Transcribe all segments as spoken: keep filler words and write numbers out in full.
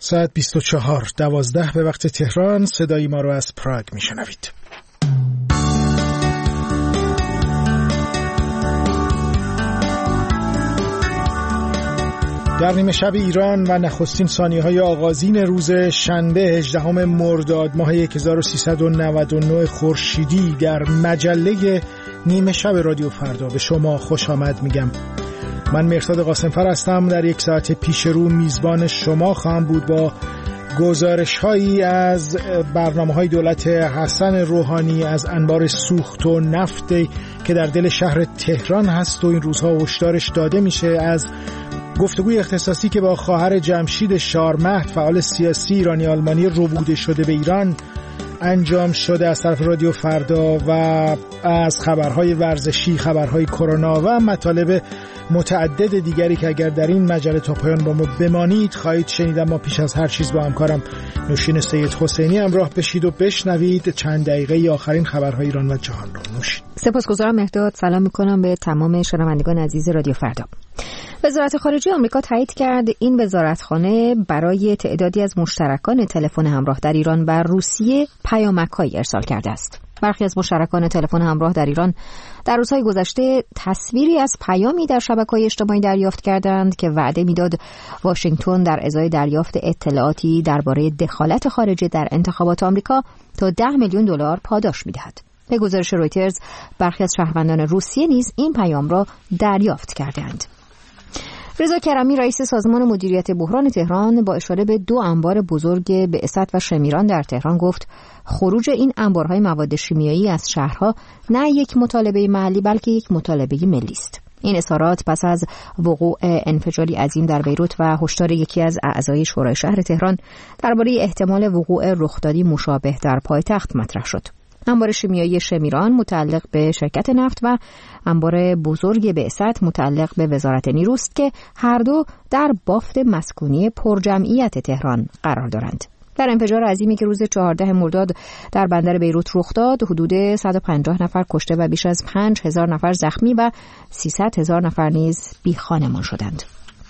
ساعت بیست و چهار دوازده به وقت تهران. صدای ما رو از پراگ میشنوید. در نیمه شب ایران و نخستین ثانیه‌های آغازین روز شنبه هجدهم مرداد ماه هزار و سیصد و نود و نه خورشیدی در مجله نیمه شب رادیو فردا به شما خوش آمد میگم. من مهرداد قاسمفر هستم. در یک ساعت پیش رو میزبان شما خواهم بود با گزارش هایی از برنامه های دولت حسن روحانی از انبار سوخت و نفت که در دل شهر تهران هست و این روزها هشدارش داده میشه، از گفتگوی اختصاصی که با خواهر جمشید شارمهد فعال سیاسی ایرانی آلمانی ربوده شده به ایران انجام شده از طرف رادیو فردا و از خبرهای ورزشی، خبرهای کرونا و مطالب متعدد دیگری که اگر در این مجله تا پایان با ما بمانید خواهید شنید. ما پیش از هر چیز با همکارم نوشین سید حسینی همراه بشید و بشنوید چند دقیقه آخرین خبرهای ایران و جهان را. نوشین. سپاسگزارم مهرداد. سلام میکنم به تمام شنوندگان عزیز رادیو فردا. وزارت خارجه آمریکا تایید کرد این وزارتخانه برای تعدادی از مشترکان تلفن همراه در ایران و روسیه پیامک‌هایی ارسال کرده است. برخی از مشترکان تلفن همراه در ایران در روزهای گذشته تصویری از پیامی در شبکه‌های اجتماعی دریافت کردند که وعده میداد واشنگتن در ازای دریافت اطلاعاتی درباره دخالت خارجه در انتخابات آمریکا تا ده میلیون دلار پاداش می‌دهد. به گزارش رویترز برخی از شهروندان روسیه نیز این پیام را دریافت کردند. رضا کرمی رئیس سازمان مدیریت بحران تهران با اشاره به دو انبار بزرگ بعثت و شمیران در تهران گفت خروج این انبارهای مواد شیمیایی از شهرها نه یک مطالبه محلی بلکه یک مطالبه ملی است. این اظهارات پس از وقوع انفجاری عظیم در بیروت و هشدار یکی از اعضای شورای شهر تهران درباره احتمال وقوع رخدادی مشابه در پایتخت مطرح شد. انبار شیمیایی شمیران متعلق به شرکت نفت و انبار بزرگ بعثت متعلق به وزارت نیروست که هر دو در بافت مسکونی پرجمعیت تهران قرار دارند. در انفجار عظیمی که روز چهاردهم مرداد در بندر بیروت رخ داد، حدود صد و پنجاه نفر کشته و بیش از پنج هزار نفر زخمی و سیصد هزار نفر نیز بیخانمان شدند.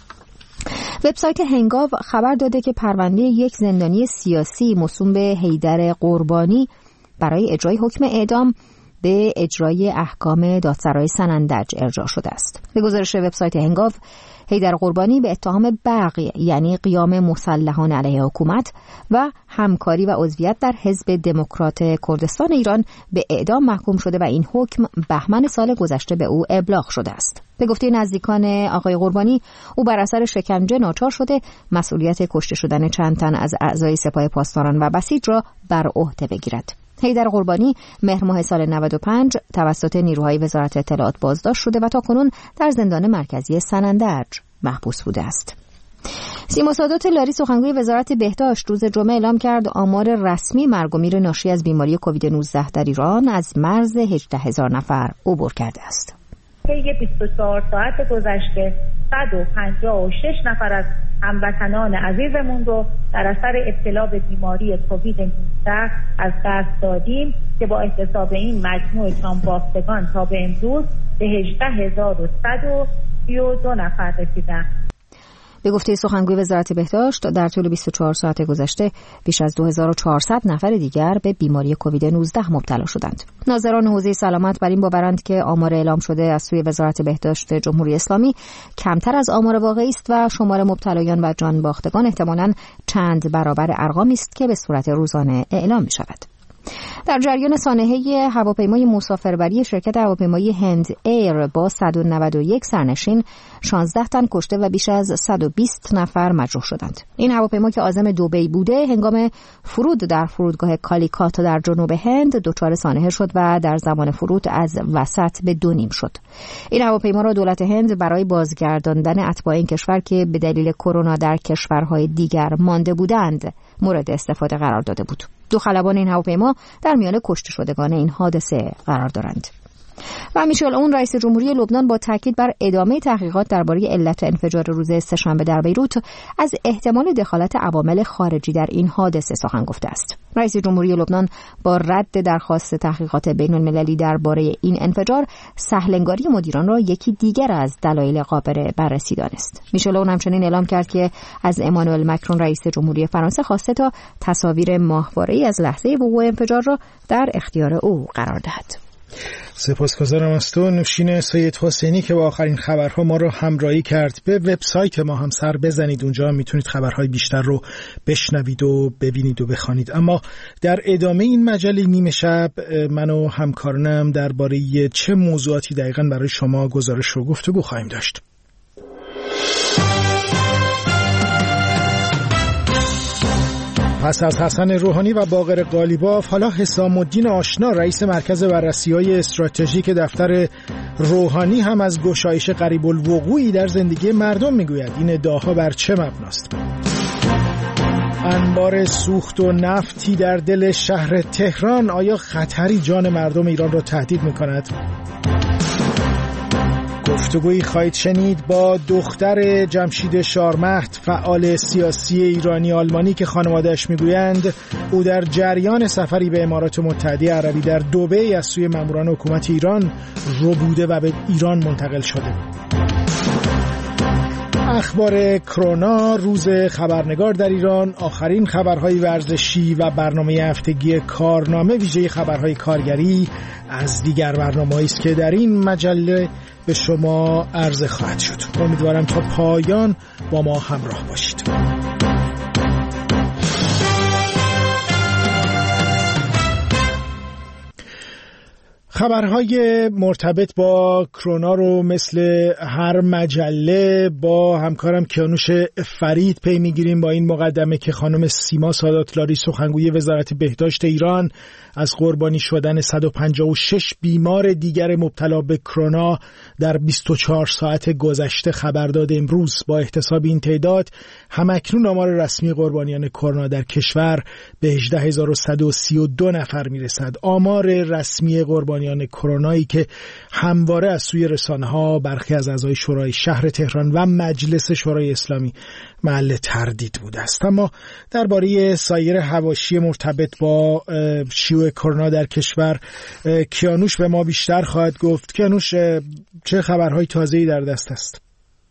وبسایت هنگاو خبر داده که پرونده یک زندانی سیاسی موسوم به حیدر قربانی برای اجرای حکم اعدام به اجرای احکام دادسرای سنندج ارجاع شده است. به گزارش وبسایت هنگاو، حیدر قربانی به اتهام بغی یعنی قیام مسلحانه علیه حکومت و همکاری و عضویت در حزب دموکرات کردستان ایران به اعدام محکوم شده و این حکم بهمن سال گذشته به او ابلاغ شده است. به گفته نزدیکان آقای قربانی، او بر اثر شکنجه ناچار شده مسئولیت کشته شدن چند تن از اعضای سپاه پاسداران و بسیج را بر عهده بگیرد. حیدر قربانی مهر ماه سال نود و پنج توسط نیروهای وزارت اطلاعات بازداشت شده و تاکنون در زندان مرکزی سنندج محبوس بوده است. سیما سادات لاری سخنگوی وزارت بهداشت روز جمعه اعلام کرد آمار رسمی مرگ و میر ناشی از بیماری کووید نوزده در ایران از مرز هجده هزار نفر عبور کرده است. طی بیست و چهار ساعت گذشته صد و پنجاه و شش نفر از هموطنان عزیزمون رو در اثر ابتلا به بیماری کووید نوزده از دست دادیم که با احتساب این مجموع جانباختگان تا به امروز به هجده هزار و صد و سی و دو نفر رسیدند. به گفته سخنگوی وزارت بهداشت در طول بیست و چهار ساعت گذشته بیش از دو هزار و چهارصد نفر دیگر به بیماری کووید نوزده مبتلا شدند. ناظران حوزه سلامت بر این باورند که آمار اعلام شده از سوی وزارت بهداشت جمهوری اسلامی کمتر از آمار واقعی است و شمار مبتلایان و جان باختگان احتمالاً چند برابر ارقامی است که به صورت روزانه اعلام می شود. در جریان سانحه هواپیمای مسافربری شرکت هواپیمایی هند ایر با صد و نود و یک سرنشین شانزده تن کشته و بیش از صد و بیست نفر مجروح شدند. این هواپیما که عازم دبی بوده هنگام فرود در فرودگاه کالیکات در جنوب هند دچار سانحه شد و در زمان فرود از وسط به دو نیم شد. این هواپیما را دولت هند برای بازگرداندن اتباع این کشور که به دلیل کرونا در کشورهای دیگر مانده بودند مورد استفاده قرار داده بود. دو خلبان این هواپیما در میان کشته شدگان این حادثه قرار دارند. و میشل اون رئیس جمهوری لبنان با تاکید بر ادامه تحقیقات درباره علت انفجار روز سه‌شنبه در بیروت از احتمال دخالت عوامل خارجی در این حادثه سخن گفته است. رئیس جمهوری لبنان با رد درخواست تحقیقات بین المللی درباره این انفجار سهل‌انگاری مدیران را یکی دیگر از دلایل قابل بررسی دانست. میشل اون همچنین اعلام کرد که از امانوئل مکرون رئیس جمهوری فرانسه خواسته تا تصاویر ماهواره‌ای از لحظه وقوع انفجار را در اختیار او قرار دهد. سپاسگزارم از تو نوشین سید حسینی که با آخرین خبرها ما رو همراهی کرد. به وبسایت ما هم سر بزنید، اونجا میتونید خبرهای بیشتر رو بشنوید و ببینید و بخوانید. اما در ادامه این مجله نیمه شب من و همکارانم درباره چه موضوعاتی دقیقاً برای شما گزارش و گفتگو خواهیم داشت. پس از حسن روحانی و باقر قالیباف، حالا حسام الدین آشنا رئیس مرکز بررسی‌های استراتژیک دفتر روحانی هم از گشایش قریب الوقوعی در زندگی مردم میگوید. این ادعاها بر چه مبناست؟ انبار سوخت و نفتی در دل شهر تهران آیا خطری جان مردم ایران را تهدید می‌کند؟ گفتگویی خواهید شنید با دختر جمشید شارمهد، فعال سیاسی ایرانی آلمانی که خانواده‌اش میگویند او در جریان سفری به امارات متحده عربی در دبی از سوی ماموران حکومت ایران ربوده و به ایران منتقل شده. اخبار کرونا، روز خبرنگار در ایران، آخرین خبرهای ورزشی و برنامه هفتگی کارنامه ویژه خبرهای کارگری از دیگر برنامه‌ای است که در این مجله به شما عرضه خواهد شد. امیدوارم تا پایان با ما همراه باشید. خبرهای مرتبط با کرونا رو مثل هر مجله با همکارم کیانوش فرید پی میگیریم، با این مقدمه که خانم سیما سادات‌لاری سخنگوی وزارت بهداشت ایران از قربانی شدن صد و پنجاه و شش بیمار دیگر مبتلا به کرونا در بیست و چهار ساعت گذشته خبر داد. امروز با احتساب این تعداد همکنون آمار رسمی قربانیان کرونا در کشور به هجده هزار و صد و سی و دو نفر میرسد. آمار رسمی قربانیان کرونایی که همواره از سوی رسانه‌ها، برخی از اعضای شورای شهر تهران و مجلس شورای اسلامی محل تردید بوده است. اما درباره سایر حواشی مرتبط با شیوع کرونا در کشور کیانوش به ما بیشتر خواهد گفت. کیانوش، چه خبرهای تازه‌ای در دست است؟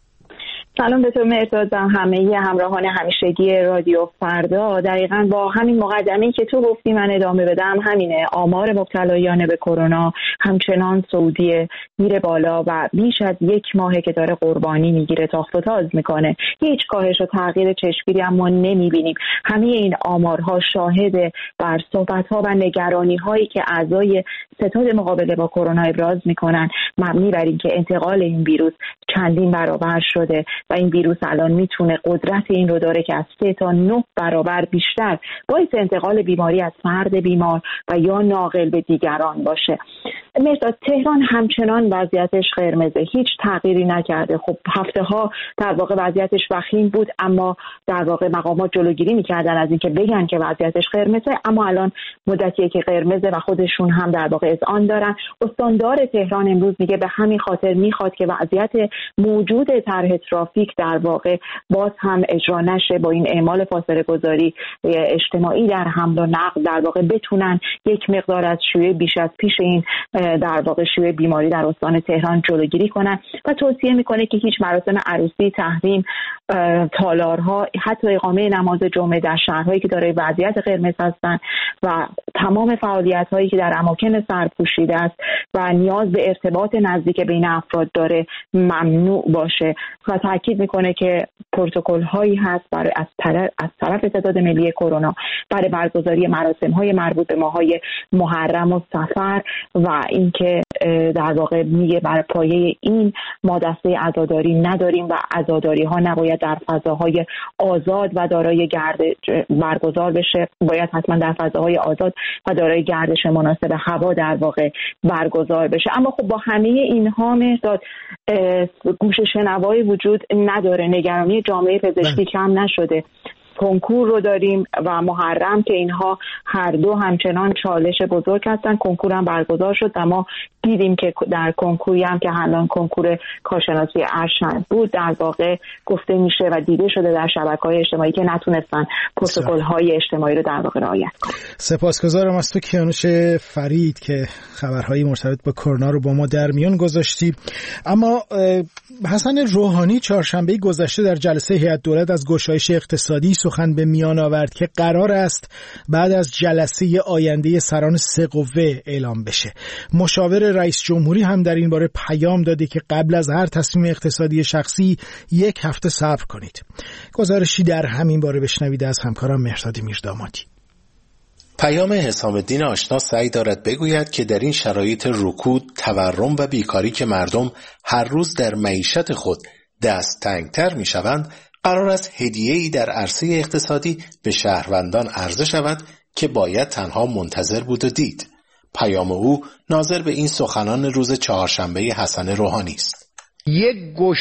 سلام به تو مرداد و همه همراهان همیشگی رادیو فردا. دقیقاً با همین مقدمه‌ای که تو گفتی من ادامه بدم، همینه. آمار مبتلایان به کرونا همچنان سعودی میره بالا و بیش از یک ماهه که داره قربانی میگیره، تاخت و تاز میکنه. هیچ کاهش و تغییر چشمگیری اما نمیبینیم. همه این آمارها شاهد بر صحبت‌ها و نگرانی‌هایی که اعضای ستاد مقابله با کرونا ابراز میکنن مبنی بر اینکه انتقال این ویروس چندین برابر شده و این ویروس الان میتونه قدرت این رو داره که از سه تا نه برابر بیشتر باعث انتقال بیماری از فرد بیمار و یا ناقل به دیگران باشه. مثلا تهران همچنان وضعیتش قرمزه، هیچ تغییری نکرده. خب هفته ها در واقع وضعیتش وخیم بود، اما در واقع مقامات جلوگیری میکردن از اینکه بگن که وضعیتش قرمزه، اما الان مدتیه که قرمزه و خودشون هم در واقع اذعان دارن. استاندار تهران امروز میگه به همین خاطر میخواد که وضعیت موجود طرح ترافیک در واقع باز هم اجرا نشه، با این اعمال فاصله گذاری اجتماعی در حمل و نقل در واقع بتونن یک مقدار از شیوع بیش از پیش این در واقع شیوع بیماری در استان تهران جلوگیری کنن و توصیه میکنه که هیچ مراسم عروسی، تحریم، تالارها، حتی اقامه نماز جمعه در شهرهایی که دارای وضعیت قرمز هستن و تمام فعالیت‌هایی که در اماکن سرپوشیده است و نیاز به ارتباط نزدیک بین افراد داره ممنوع باشه و تاکید میکنه که پروتکل‌هایی هست برای از طرف از طرف ستاد ملی کرونا برای برگزاری مراسم‌های مربوط به ماه‌های محرم و صفر و اینکه در واقع میگه بر پایه این ما دسته عزاداری نداریم و عزاداری‌ها نباید در فضاهای آزاد و دارای گردش برگزار بشه، باید حتما در فضاهای آزاد و دارای گردش مناسب هوا در واقع برگزار بشه. اما خب با همه اینها مرداد گوش شنوایی وجود نداره، نگرانی جامعه پزشکی کم نشده. کنکور رو داریم و محرم که اینها هر دو همچنان چالش بزرگ هستن. کنکور هم برگزار شد اما دیدیم که در کنکوری هم که الان کنکور کارشناسی ارشد بود در واقع گفته میشه و دیده شده در شبکه‌های اجتماعی که نتونستن پروتکل‌های اجتماعی رو در واقع رعایت کنن. سپاسگزارم از تو کیانوش فرید که خبرهای مرتبط با کرونا رو با ما در میان گذاشتی. اما حسن روحانی چهارشنبه گذشته در جلسه هیئت دولت از گشایش اقتصادی سخن به میان آورد که قرار است بعد از جلسه آینده سران سه قوه اعلام بشه. مشاور رئیس جمهوری هم در این باره پیام داده که قبل از هر تصمیم اقتصادی شخصی یک هفته صبر کنید. گزارشی در همین باره بشنوید از همکارم مهرداد میردامادی. پیام حسام الدین آشنا سعی دارد بگوید که در این شرایط رکود، تورم و بیکاری که مردم هر روز در معیشت خود دست تنگتر می شوند، قرار است هدیه‌ای در عرصه اقتصادی به شهروندان عرضه شود که باید تنها منتظر بود و دید. پیام او ناظر به این سخنان روز چهارشنبه حسن روحانی است. یک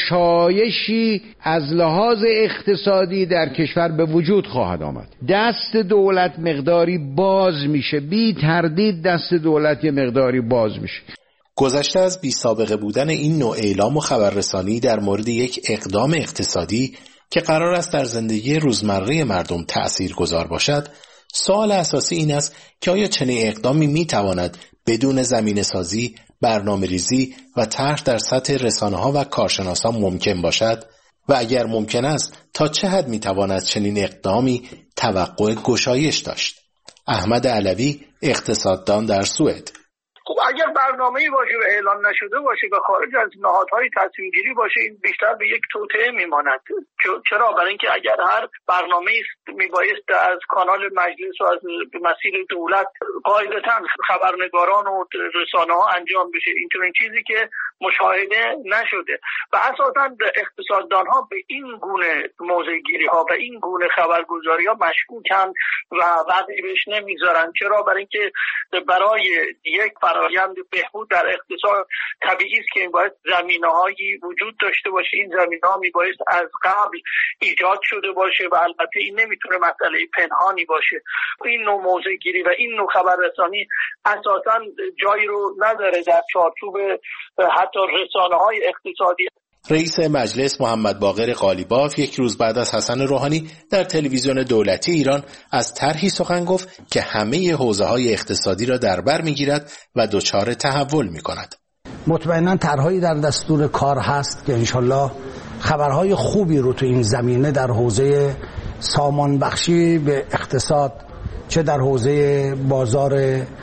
گشایشی از لحاظ اقتصادی در کشور به وجود خواهد آمد. دست دولت مقداری باز میشه، بی تردید دست دولت یه مقداری باز میشه. گذشته از بی سابقه بودن این نوع اعلام و خبررسانی در مورد یک اقدام اقتصادی که قرار است در زندگی روزمره مردم تأثیرگذار باشد، سوال اساسی این است که آیا چنین اقدامی میتواند بدون زمینه‌سازی، برنامه‌ریزی و طرح در سطح رسانه‌ها و کارشناسان ممکن باشد و اگر ممکن است تا چه حد میتواند چنین اقدامی توقع گشایش داشت؟ احمد علوی، اقتصاددان در سوئد: خب اگر برنامه‌ای باشه و اعلان نشده باشه و خارج از نهادهای تصمیم گیری باشه، این بیشتر به یک توطئه میماند. چرا؟ برای اینکه اگر هر برنامه‌ای میبایست از کانال مجلس و از مسیر دولت قاعدتاً خبرنگاران و رسانه‌ها انجام بشه، اینطور چیزی که مشاهده نشده و اساساً اقتصاددان‌ها به این گونه موضع‌گیری‌ها و این گونه خبرگزاری‌ها مشکوکن و وقتی بهش نمیذارن. چرا؟ برای اینکه برای یک فرآیند بهبود در اقتصاد طبیعی است که باید زمینه‌هایی وجود داشته باشه. این زمینه‌ها میبایست از قبل ایجاد شده باشه و البته این نمیتونه مسئله پنهانی باشه. این نوع موضع‌گیری و این نوع خبررسانی اساساً جایی رو نداره در چارچوب حتی رسانه‌های اقتصادی. رئیس مجلس محمد باقر قالیباف یک روز بعد از حسن روحانی در تلویزیون دولتی ایران از طرحی سخن گفت که همه حوزه‌های اقتصادی را در بر می‌گیرد و دچار تحول می‌کند. مطمئناً طرحی در دستور کار هست که انشالله خبرهای خوبی رو تو این زمینه در حوزه سامان بخشی به اقتصاد، چه در حوزه بازار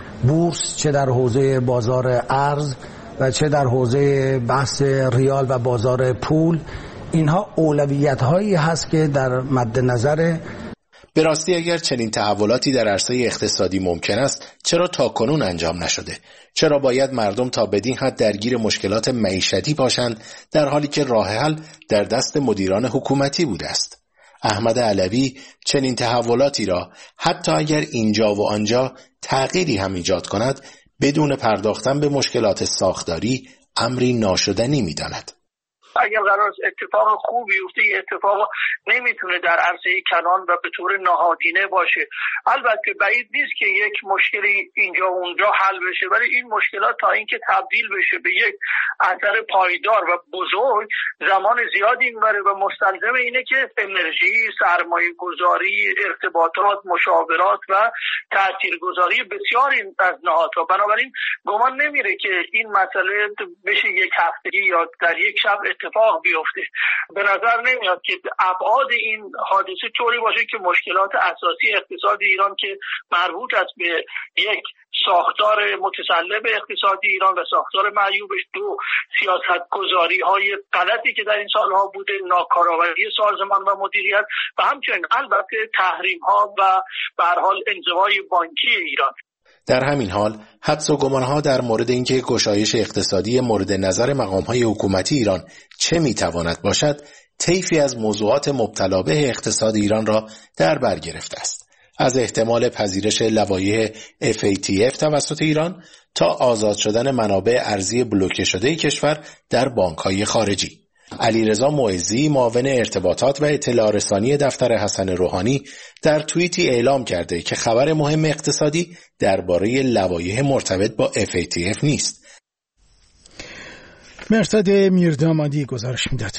بورس، چه در حوزه بازار ارز و چه در حوزه بحث ریال و بازار پول، اینها اولویت هایی هست که در مد نظر. به راستی اگر چنین تحولاتی در عرصه اقتصادی ممکن است، چرا تاکنون انجام نشده؟ چرا باید مردم تا بدین حد درگیر مشکلات معیشتی باشند در حالی که راه حل در دست مدیران حکومتی بوده است؟ احمد علوی چنین تحولاتی را حتی اگر اینجا و آنجا تغییری هم ایجاد کند، بدون پرداختن به مشکلات ساختاری امری ناشدنی می‌داند. اگر قرار است اتفاق خوبی بیفته، این اتفاق نمیتونه در عرصه کلان و به طور نهادینه باشه. البته بعید نیست که یک مشکلی اینجا و اونجا حل بشه، ولی این مشکلات تا اینکه تبدیل بشه به یک اثر پایدار و بزرگ زمان زیادی میبره و مستلزم اینه که انرژی، سرمایه گذاری، ارتباطات، مشاورات و تاثیرگذاری بسیاری از نهادها. بنابراین گمان نمیره که این مسئله بشه یک هفتگی یا در یک شب اتفاق بیفته. به نظر نمیاد که ابعاد این حادثه طوری باشه که مشکلات اساسی اقتصاد ایران که مربوط است به یک ساختار متسلب اقتصادی ایران و ساختار معیوبش، دو سیاست گذاری های غلطی که در این سالها بوده، ناکارآمدی سازمان و مدیریت و همچنین البته تحریم ها و به هر حال انزوای بانکی ایران. در همین حال حدس و گمان‌ها در مورد اینکه گشایش اقتصادی مورد نظر مقام‌های حکومتی ایران چه می‌تواند باشد، طیفی از موضوعات مبتلا به اقتصاد ایران را در بر گرفته است. از احتمال پذیرش لوایح اف ای تی اف توسط ایران تا آزاد شدن منابع ارزی بلوکه شده کشور در بانک‌های خارجی. علیرضا معزی، معاون ارتباطات و اطلاع رسانی دفتر حسن روحانی، در توییتی اعلام کرده که خبر مهم اقتصادی درباره لوایح مرتبط با اف ای تی اف نیست. مرتضی میردامادی گزارش میداد.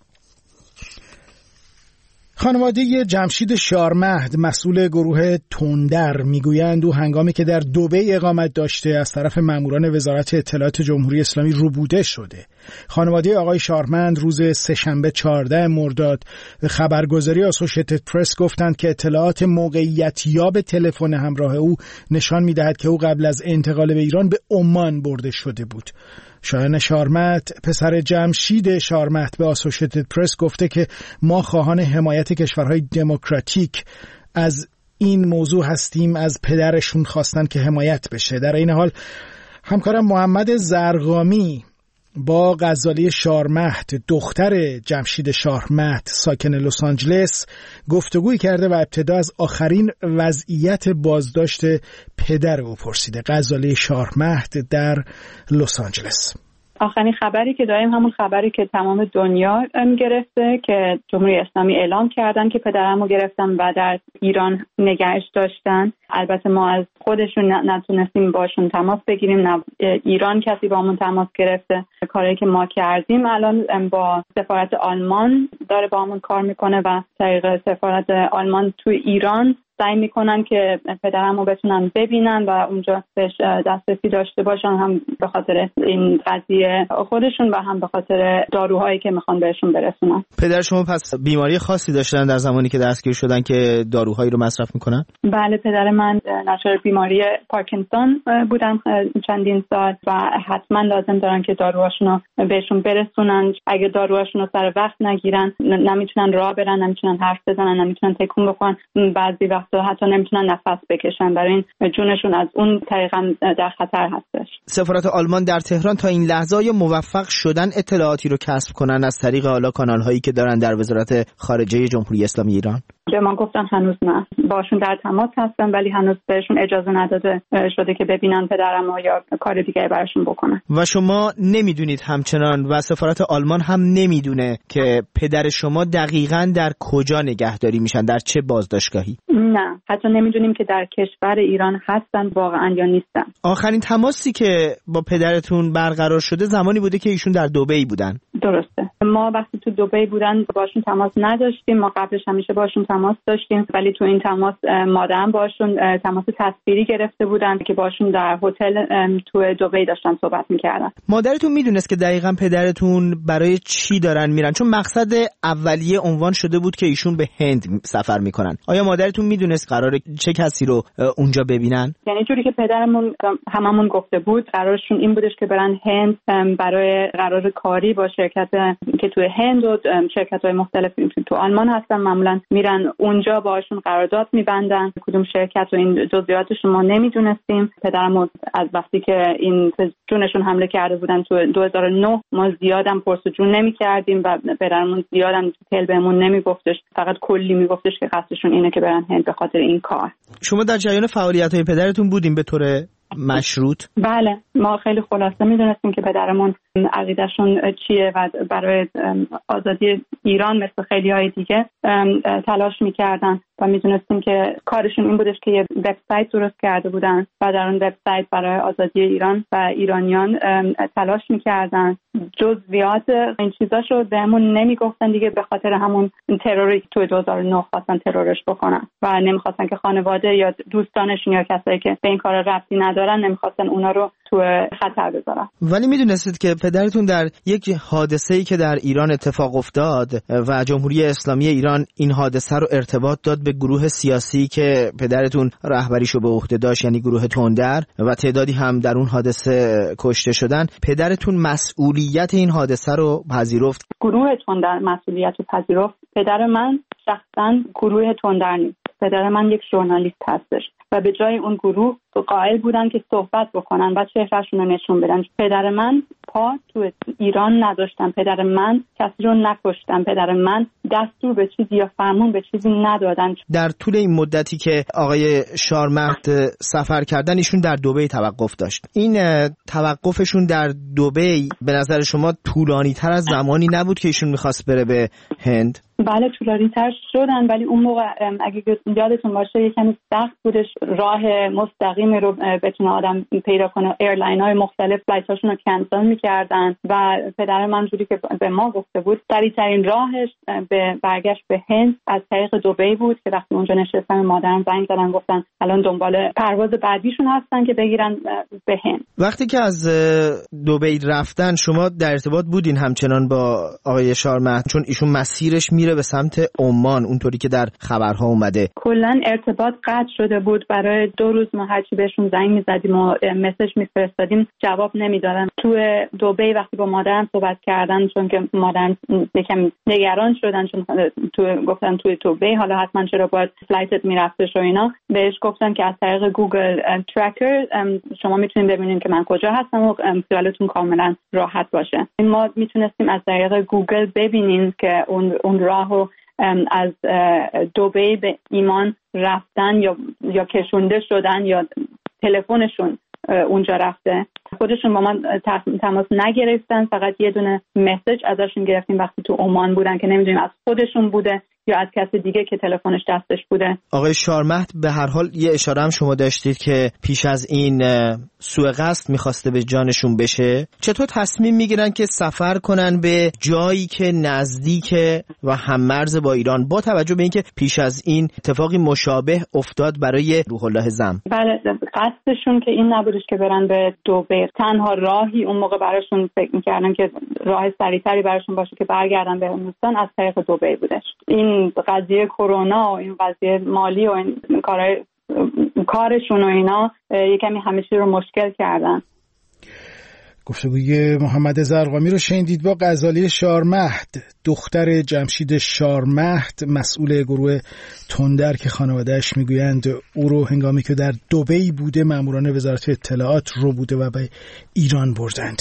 خانواده جمشید شارمهد مسئول گروه تندر میگویند او هنگامی که در دبی اقامت داشته از طرف ماموران وزارت اطلاعات جمهوری اسلامی روبوده شده. خانواده آقای شارمهد روز سه‌شنبه چهاردهم مرداد به خبرگزاری اسوشیتد پرس گفتند که اطلاعات موقعیتیاب تلفن همراه او نشان می‌دهد که او قبل از انتقال به ایران به عمان برده شده بود. شایان شارمهد پسر جمشید شارمهد به اسوشیتد پرس گفته که ما خواهان حمایت کشورهای دموکراتیک از این موضوع هستیم، از پدرشون خواستن که حمایت بشه. در این حال همکارم محمد زرقامی با غزالی شارمهد دختر جمشید شارمهد ساکن لس آنجلس گفتگوی کرده و ابتدا از آخرین وضعیت بازداشت پدر او پرسیده. غزالی شارمهد در لس آنجلس: آخرین خبری که داریم همون خبری که تمام دنیا گرفته که جمهوری اسلامی اعلام کردن که پدرمو گرفتن و در ایران نگهش داشتن. البته ما از خودشون نتونستیم باشون تماس بگیریم، نه ایران کسی با همون تماس گرفته. کاری که ما کردیم الان با سفارت آلمان داره با همون کار میکنه و طریق سفارت آلمان تو ایران سعی میکنن که پدرمو بتونن ببینن و اونجا بهش دسترسی داشته باشن، هم به خاطر این قضیه خودشون و هم به خاطر داروهایی که میخوان بهشون برسونن. پدر شما پس بیماری خاصی داشتن در زمانی که دستگیر شدن که داروهایی رو مصرف میکنن؟ بله، پدر من ناچار بیماری پارکینسون بودن چندین سال و حتما لازم دارن که داروهاشون رو بهشون برسونن. اگه داروهاشون رو سر وقت نگیرن نمیتونن راه برن، نمیتونن حرف بزنن، نمیتونن تکون بخورن، بعضی وقت حتی نمیتونن نفس بکشن. برای این جونشون از اون طریق در خطر هستش. سفارت آلمان در تهران تا این لحظه موفق شدن اطلاعاتی رو کسب کنن از طریق حالا کانال هایی که دارن در وزارت خارجه جمهوری اسلامی ایران؟ به ما گفتن هنوز نه، باشون در تماس هستن ولی هنوز بهشون اجازه نداده شده که ببینن پدرم یا کار دیگه براشون بکنن. و شما نمیدونید همچنان و سفارت آلمان هم نمیدونه که پدر شما دقیقاً در کجا نگهداری میشن، در چه بازداشتگاهی؟ نه، حتی نمیدونیم که در کشور ایران هستن واقعا یا نیستن. آخرین تماسی که با پدرتون برقرار شده زمانی بوده که ایشون در دبی بودن؟ درسته. ما وقتی تو دبی بودن باشون تماس نداشتیم، ما قبلش همیشه باشون تماس داشتیم ولی تو این تماس مادرم باشون تماس تصویری گرفته بودن که باشون در هتل تو دبی داشتن صحبت میکردن. مادرتون میدونست که دقیقاً پدرتون برای چی دارن میرن؟ چون مقصد اولیه عنوان شده بود که ایشون به هند سفر میکنن. آیا مادرتون میدونست قراره چه کسی رو اونجا ببینن؟ یعنی جوری که پدرمون هممون گفته بود قرارشون این بودش که برن هند برای قرار کاری با شرکت که تو هند و شرکت‌های مختلفی تو آلمان هستن، معمولا میرن اونجا باشون قرارداد میبندن. کدوم شرکت و این جزئیاتش ما نمیدونستیم. پدرمون از وقتی که این جونشون حمله کرده بودن تو دو هزار و نه ما زیادم پرسجو نمیکردیم و پدرمون زیادم تل بهمون نمیگفتش، فقط کلی میگفتش که قصدشون اینه که برن هند به خاطر این کار. شما در جریان فعالیت‌های پدرتون بودیم به طور مشروط؟ بله، ما خیلی خلاصه میدونستیم که پدرمون عقیدهشون چیه و برای آزادی ایران مثل خیلی های دیگه تلاش میکردن و میدونستیم که کارشون این بودش که یه وبسایت درست کرده بودن و در اون وبسایت برای آزادی ایران و ایرانیان تلاش میکردن. جزئیات این چیزاشو بهمون نمیگفتن دیگه، به خاطر همون تروری که تو دو هزار و نه خواستن ترورش بکنن و نمیخواستن که خانواده یا دوستانشون یا کسایی که به این کار ربطی ندارن نمیخواستن اونا رو تو خطر بذارن. ولی میدونستید که پدرتون در یک حادثه‌ای که در ایران اتفاق افتاد و جمهوری اسلامی ایران این حادثه رو ارتباط داد به گروه سیاسی که پدرتون رهبریشو به عهده داشت، یعنی گروه تندر، و تعدادی هم در اون حادثه کشته شدن. پدرتون مسئولیت این حادثه رو پذیرفت؟ گروه تندر مسئولیت رو پذیرفت. پدر من شخصا گروه تندر نیست. پدر من یک ژورنالیست هستش و به جای اون گروه قائل بودن که صحبت بکنن و چهرهشون رو نشون بدن. پدر من پا تو ایران نداشتن، پدر من کسی رو نکشتن، پدر من دستور به چیزی یا فرمون به چیزی ندادن. در طول این مدتی که آقای شارمهد سفر کردن ایشون در دبی توقف داشت. این توقفشون در دبی به نظر شما طولانی تر از زمانی نبود که ایشون میخواست بره به هند؟ بله طولانی‌تر شدن، ولی اون موقع اگه یادتون باشه یه کمی سخت بودش راه مستقیمی رو بتونه آدم پیدا کنه. ایرلاین های مختلف فلایتاشون رو کنسل می‌کردن و پدر من جوری که به ما گفته بود سریع‌ترین راهش به برگشت به هند از طریق دبی بود که وقتی اونجا نشستم مادرم زنگ زدن گفتن الان دنبال پرواز بعدیشون هستن که بگیرن به هند. وقتی که از دبی رفتن شما در ارتباط بودین همچنان با آقای شارمهد، چون ایشون مسیرش میره به سمت عمان اونطوری که در خبرها اومده؟ کلا ارتباط قطع شده بود. برای دو روز ما هرچی بهشون زنگ میزدیم و مسیج میفرستادیم جواب نمیدادن. تو دبی وقتی با مادرم صحبت کردن، چون که مادرم یکم نگران شدن چون تو گفتن توی دبی حالا حتما چرا باید فلایتت میرفتش و اینا، بهش گفتن که از طریق گوگل ترکر شما میتونید ببینید که من کجا هستم و خیالتون کاملا راحت باشه. ما میتونستیم از طریق گوگل ببینیم که اون اون راهو از دبی به ایمان رفتن یا یا کشونده شدن یا تلفنشون اونجا رفته. خودشون با من تماس نگرفتن، فقط یه دونه مسیج ازشون گرفتیم وقتی تو عمان بودن که نمیدونیم از خودشون بوده یا از کسی دیگه که تلفنش دستش بوده. آقای شارمهد به هر حال یه اشاره هم شما داشتید که پیش از این سوء قصد میخواسته به جانشون بشه. چطور تصمیم میگیرن که سفر کنن به جایی که نزدیک و هممرز با ایران با توجه به اینکه پیش از این اتفاقی مشابه افتاد برای روح الله زم؟ بله قصدشون که این نبودش که برن به دبی. تنها راهی اون موقع براشون فکر میکردن که راه سریعتری براشون باشه که برگردن به هندوستان از طریق دبی بودش. این قضیه کرونا و این قضیه مالی و این کارهای کارشون و اینا یکمی همیشه رو مشکل کردن. گفتگوی محمد زرقامی رو شنیدید با غزالی شارمهد، دختر جمشید شارمهد، مسئول گروه تندر که خانواده‌اش میگویند او رو هنگامی که در دبی بوده ماموران وزارت اطلاعات رو بوده و به ایران بردند.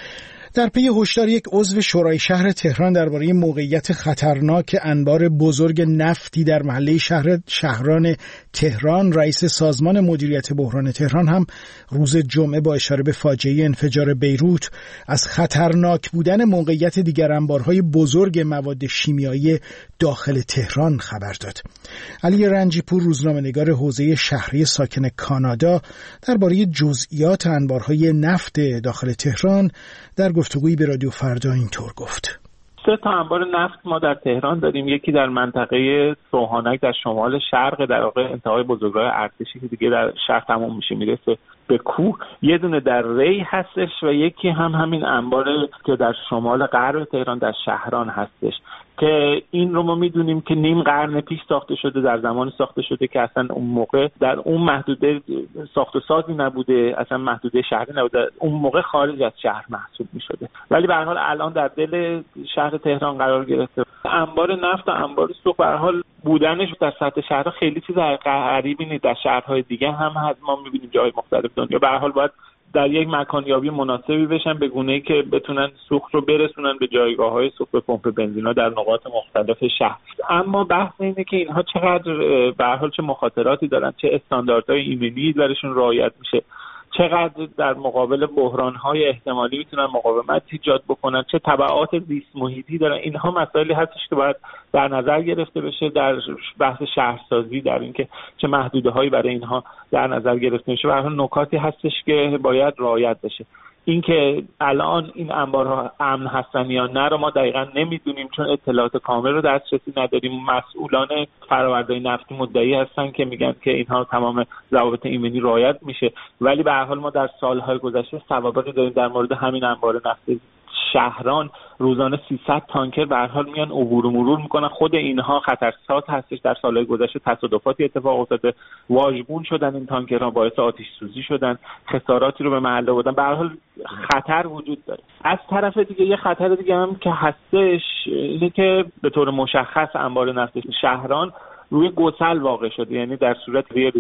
در پی هشدار یک عضو شورای شهر تهران درباره موقعیت خطرناک انبار بزرگ نفتی در محله شهر شهران تهران، رئیس سازمان مدیریت بحران تهران هم روز جمعه با اشاره به فاجعه انفجار بیروت از خطرناک بودن موقعیت دیگر انبارهای بزرگ مواد شیمیایی داخل تهران خبر داد. علی رنجیپور، روزنامه‌نگار حوزه شهری ساکن کانادا، درباره جزئیات انبارهای نفت داخل تهران در گفتگویی به رادیو فردا اینطور گفت: سه تا انبار نفت ما در تهران داریم. یکی در منطقه سوهانک در شمال شرق، در واقع انتهای بزرگراه ارتشی که دیگه در شهر تموم میشه میرسه به کوه. یه دونه در ری هستش و یکی هم همین انبار که در شمال غرب تهران در شهران هستش که این رو ما میدونیم که نیم قرن پیش ساخته شده، در زمان ساخته شده که اصلا اون موقع در اون محدوده ساخت و سازی نبوده، اصلا محدوده شهری نبوده، اون موقع خارج از شهر محسوب میشده، ولی به هر حال الان در دل شهر تهران قرار گرفته. انبار نفت و انبار سوخت به هر حال بودنش در سطح شهر خیلی چیز غریبی نیست. در شهرهای دیگه هم هست، ما میبینیم جای مختلف دنیا به هر حال باید در یک مکانیابی مناسبی بشن به گونه‌ای که بتونن سوخت رو برسونن به جایگاه‌های سوخت به پمپ بنزینا در نقاط مختلف شهر. اما بحث اینه که اینها چقدر به هر حال چه مخاطراتی دارن، چه استانداردهای ایمنی درشون رعایت میشه، چقدر در مقابل بحران‌های احتمالی میتونن مقاومت ایجاد بکنن، چه تبعات زیست محیطی دارن. اینها مسائلی هستش که باید در نظر گرفته بشه در بحث شهرسازی، در اینکه چه محدوده‌هایی برای اینها در نظر گرفته میشه. به هر حال نکاتی هستش که باید رعایت بشه. اینکه الان این انبارها امن هستن یا نه رو ما دقیقاً نمیدونیم، چون اطلاعات کامل رو دسترسی نداریم. مسئولان فرآوردهای نفتی مدعی هستن که میگن که اینها تمام ضوابط ایمنی رعایت میشه، ولی به هر حال ما در سالهای گذشته سوابقی داریم در مورد همین انبار نفت شهران. روزانه سیصد تانکر به هر حال میان عبور و مرور میکنن. خود اینها خطرساز هستش. در سالهای گذشته تصادفاتی اتفاق افتاده، واژگون شدن این تانکرها، باعث آتش سوزی شدن، خساراتی رو به محله بردن. به هر حال خطر وجود داره. از طرف دیگه یه خطر دیگه هم که هستش اینه که به طور مشخص انبار نفت شهران روی گسل واقع شده، یعنی در صورت یه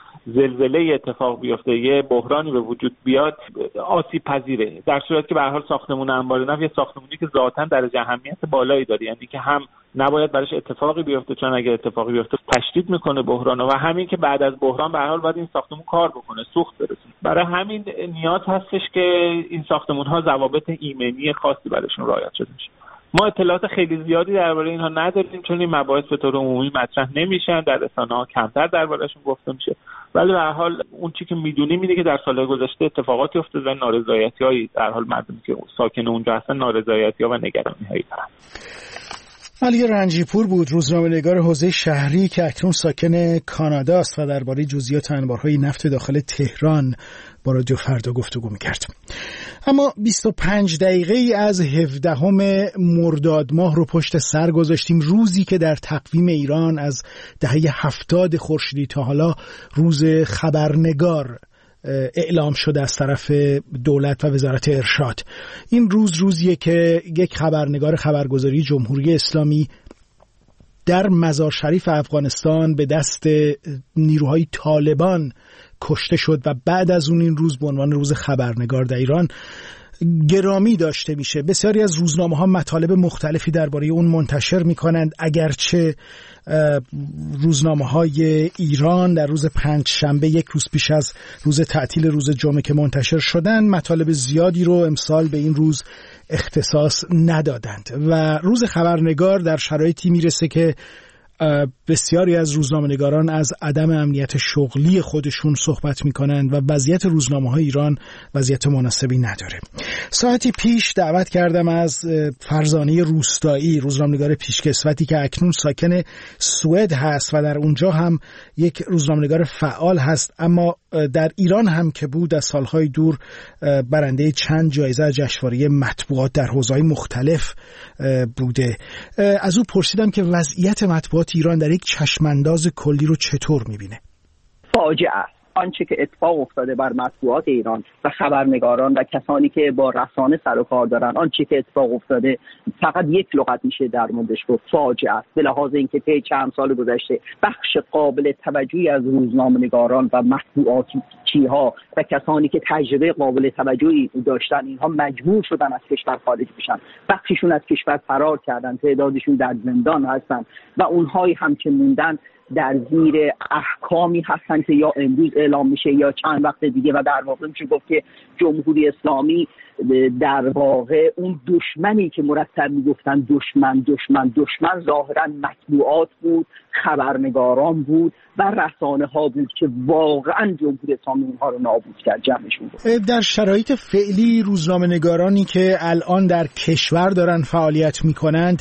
زلزله اتفاق بیفته، یه بحرانی به وجود بیاد، آسیب پذیره. در صورتی که به هر حال ساختمون انبار نفت یه ساختمونی که ذاتاً درجه اهمیت بالایی داره، یعنی که هم نباید براش اتفاقی بیفته، چون اگه اتفاقی بیفته تشدید میکنه بحران، و همین که بعد از بحران به هر حال باید این ساختمون کار بکنه، سوخت برسونه. برای همین نیاز هستش که این ساختمون ها ضوابط ایمنی خاصی براشون رعایت شده باشه. ما اطلاعات خیلی زیادی درباره اینها نداریم، چون این مباحث به طور عمومی مطرح نمیشن، در رسانه‌ها کمتر درباره‌شون گفته میشه. ولی به هر حال اون چیزی که میدونیم اینه که در سال‌های گذشته اتفاقاتی افتاده و نارضایتی‌هایی در حال مردمی که ساکن اونجا هستن نارضایتی‌ها و نگرانی‌هایی دارن. علی رنجیپور بود، روزنامه‌نگار حوزه شهری که اکنون ساکن کانادا است و درباره جزئیات انبارهای نفت داخل تهران با رادیو فردا گفتگو می‌کرد. اما بیست و پنج دقیقه ای از هفدهم مرداد ماه رو پشت سر گذاشتیم، روزی که در تقویم ایران از دهه هفتاد خورشیدی تا حالا روز خبرنگار اعلام شده از طرف دولت و وزارت ارشاد. این روز روزیه که یک خبرنگار خبرگزاری جمهوری اسلامی در مزار شریف افغانستان به دست نیروهای طالبان کشته شد و بعد از اون این روز به عنوان روز خبرنگار در ایران گرامی داشته میشه. بسیاری از روزنامه ها مطالب مختلفی درباره اون منتشر میکنند، اگرچه روزنامه های ایران در روز پنج شنبه یک روز پیش از روز تعطیل روز جمعه که منتشر شدن مطالب زیادی رو امسال به این روز اختصاص ندادند و روز خبرنگار در شرایطی میرسه که بسیاری از روزنامه‌نگاران از عدم امنیت شغلی خودشون صحبت میکنند و وضعیت روزنامه‌های ایران وضعیت مناسبی نداره. ساعتی پیش دعوت کردم از فرزانه روستایی، روزنامه‌نگار پیشکسوتی که اکنون ساکن سوئد هست و در اونجا هم یک روزنامه‌نگار فعال هست، اما در ایران هم که بود از سالهای دور برنده چند جایزه از جشنواره مطبوعات در حوزه‌های مختلف بوده. از او پرسیدم که وضعیت مطبوعات ایران در یک چشمانداز کلی رو چطور می‌بینه؟ فاجعه است. آنچه که اتفاق افتاده بر مطبوعات ایران و خبرنگاران و کسانی که با رسانه سر و کار دارن، آنچه که اتفاق افتاده فقط یک لغت میشه در موردش گفت: فاجعه است. به لحاظ اینکه طی چند سال گذشته بخش قابل توجهی از روزنامه‌نگاران و مطبوعاتچی‌ها و کسانی که تجربه قابل توجهی داشتن، اینها مجبور شدن از کشور خارج بشن، بخششون از کشور فرار کردن، تعدادشون در زندان هستن و اونهایی هم که موندن در زیر احکامی هستن که یا امروز اعلام میشه یا چند وقت دیگه و در واقع میشه گفت که جمهوری اسلامی در واقع اون دشمنی که مرتب میگفتن دشمن دشمن دشمن ظاهرا مطبوعات بود، خبرنگاران بود و رسانه ها بود که واقعا جمهوری اسلامی اونها رو نابود کرد، جمعشون بود. در شرایط فعلی روزنامه نگارانی که الان در کشور دارن فعالیت میکنند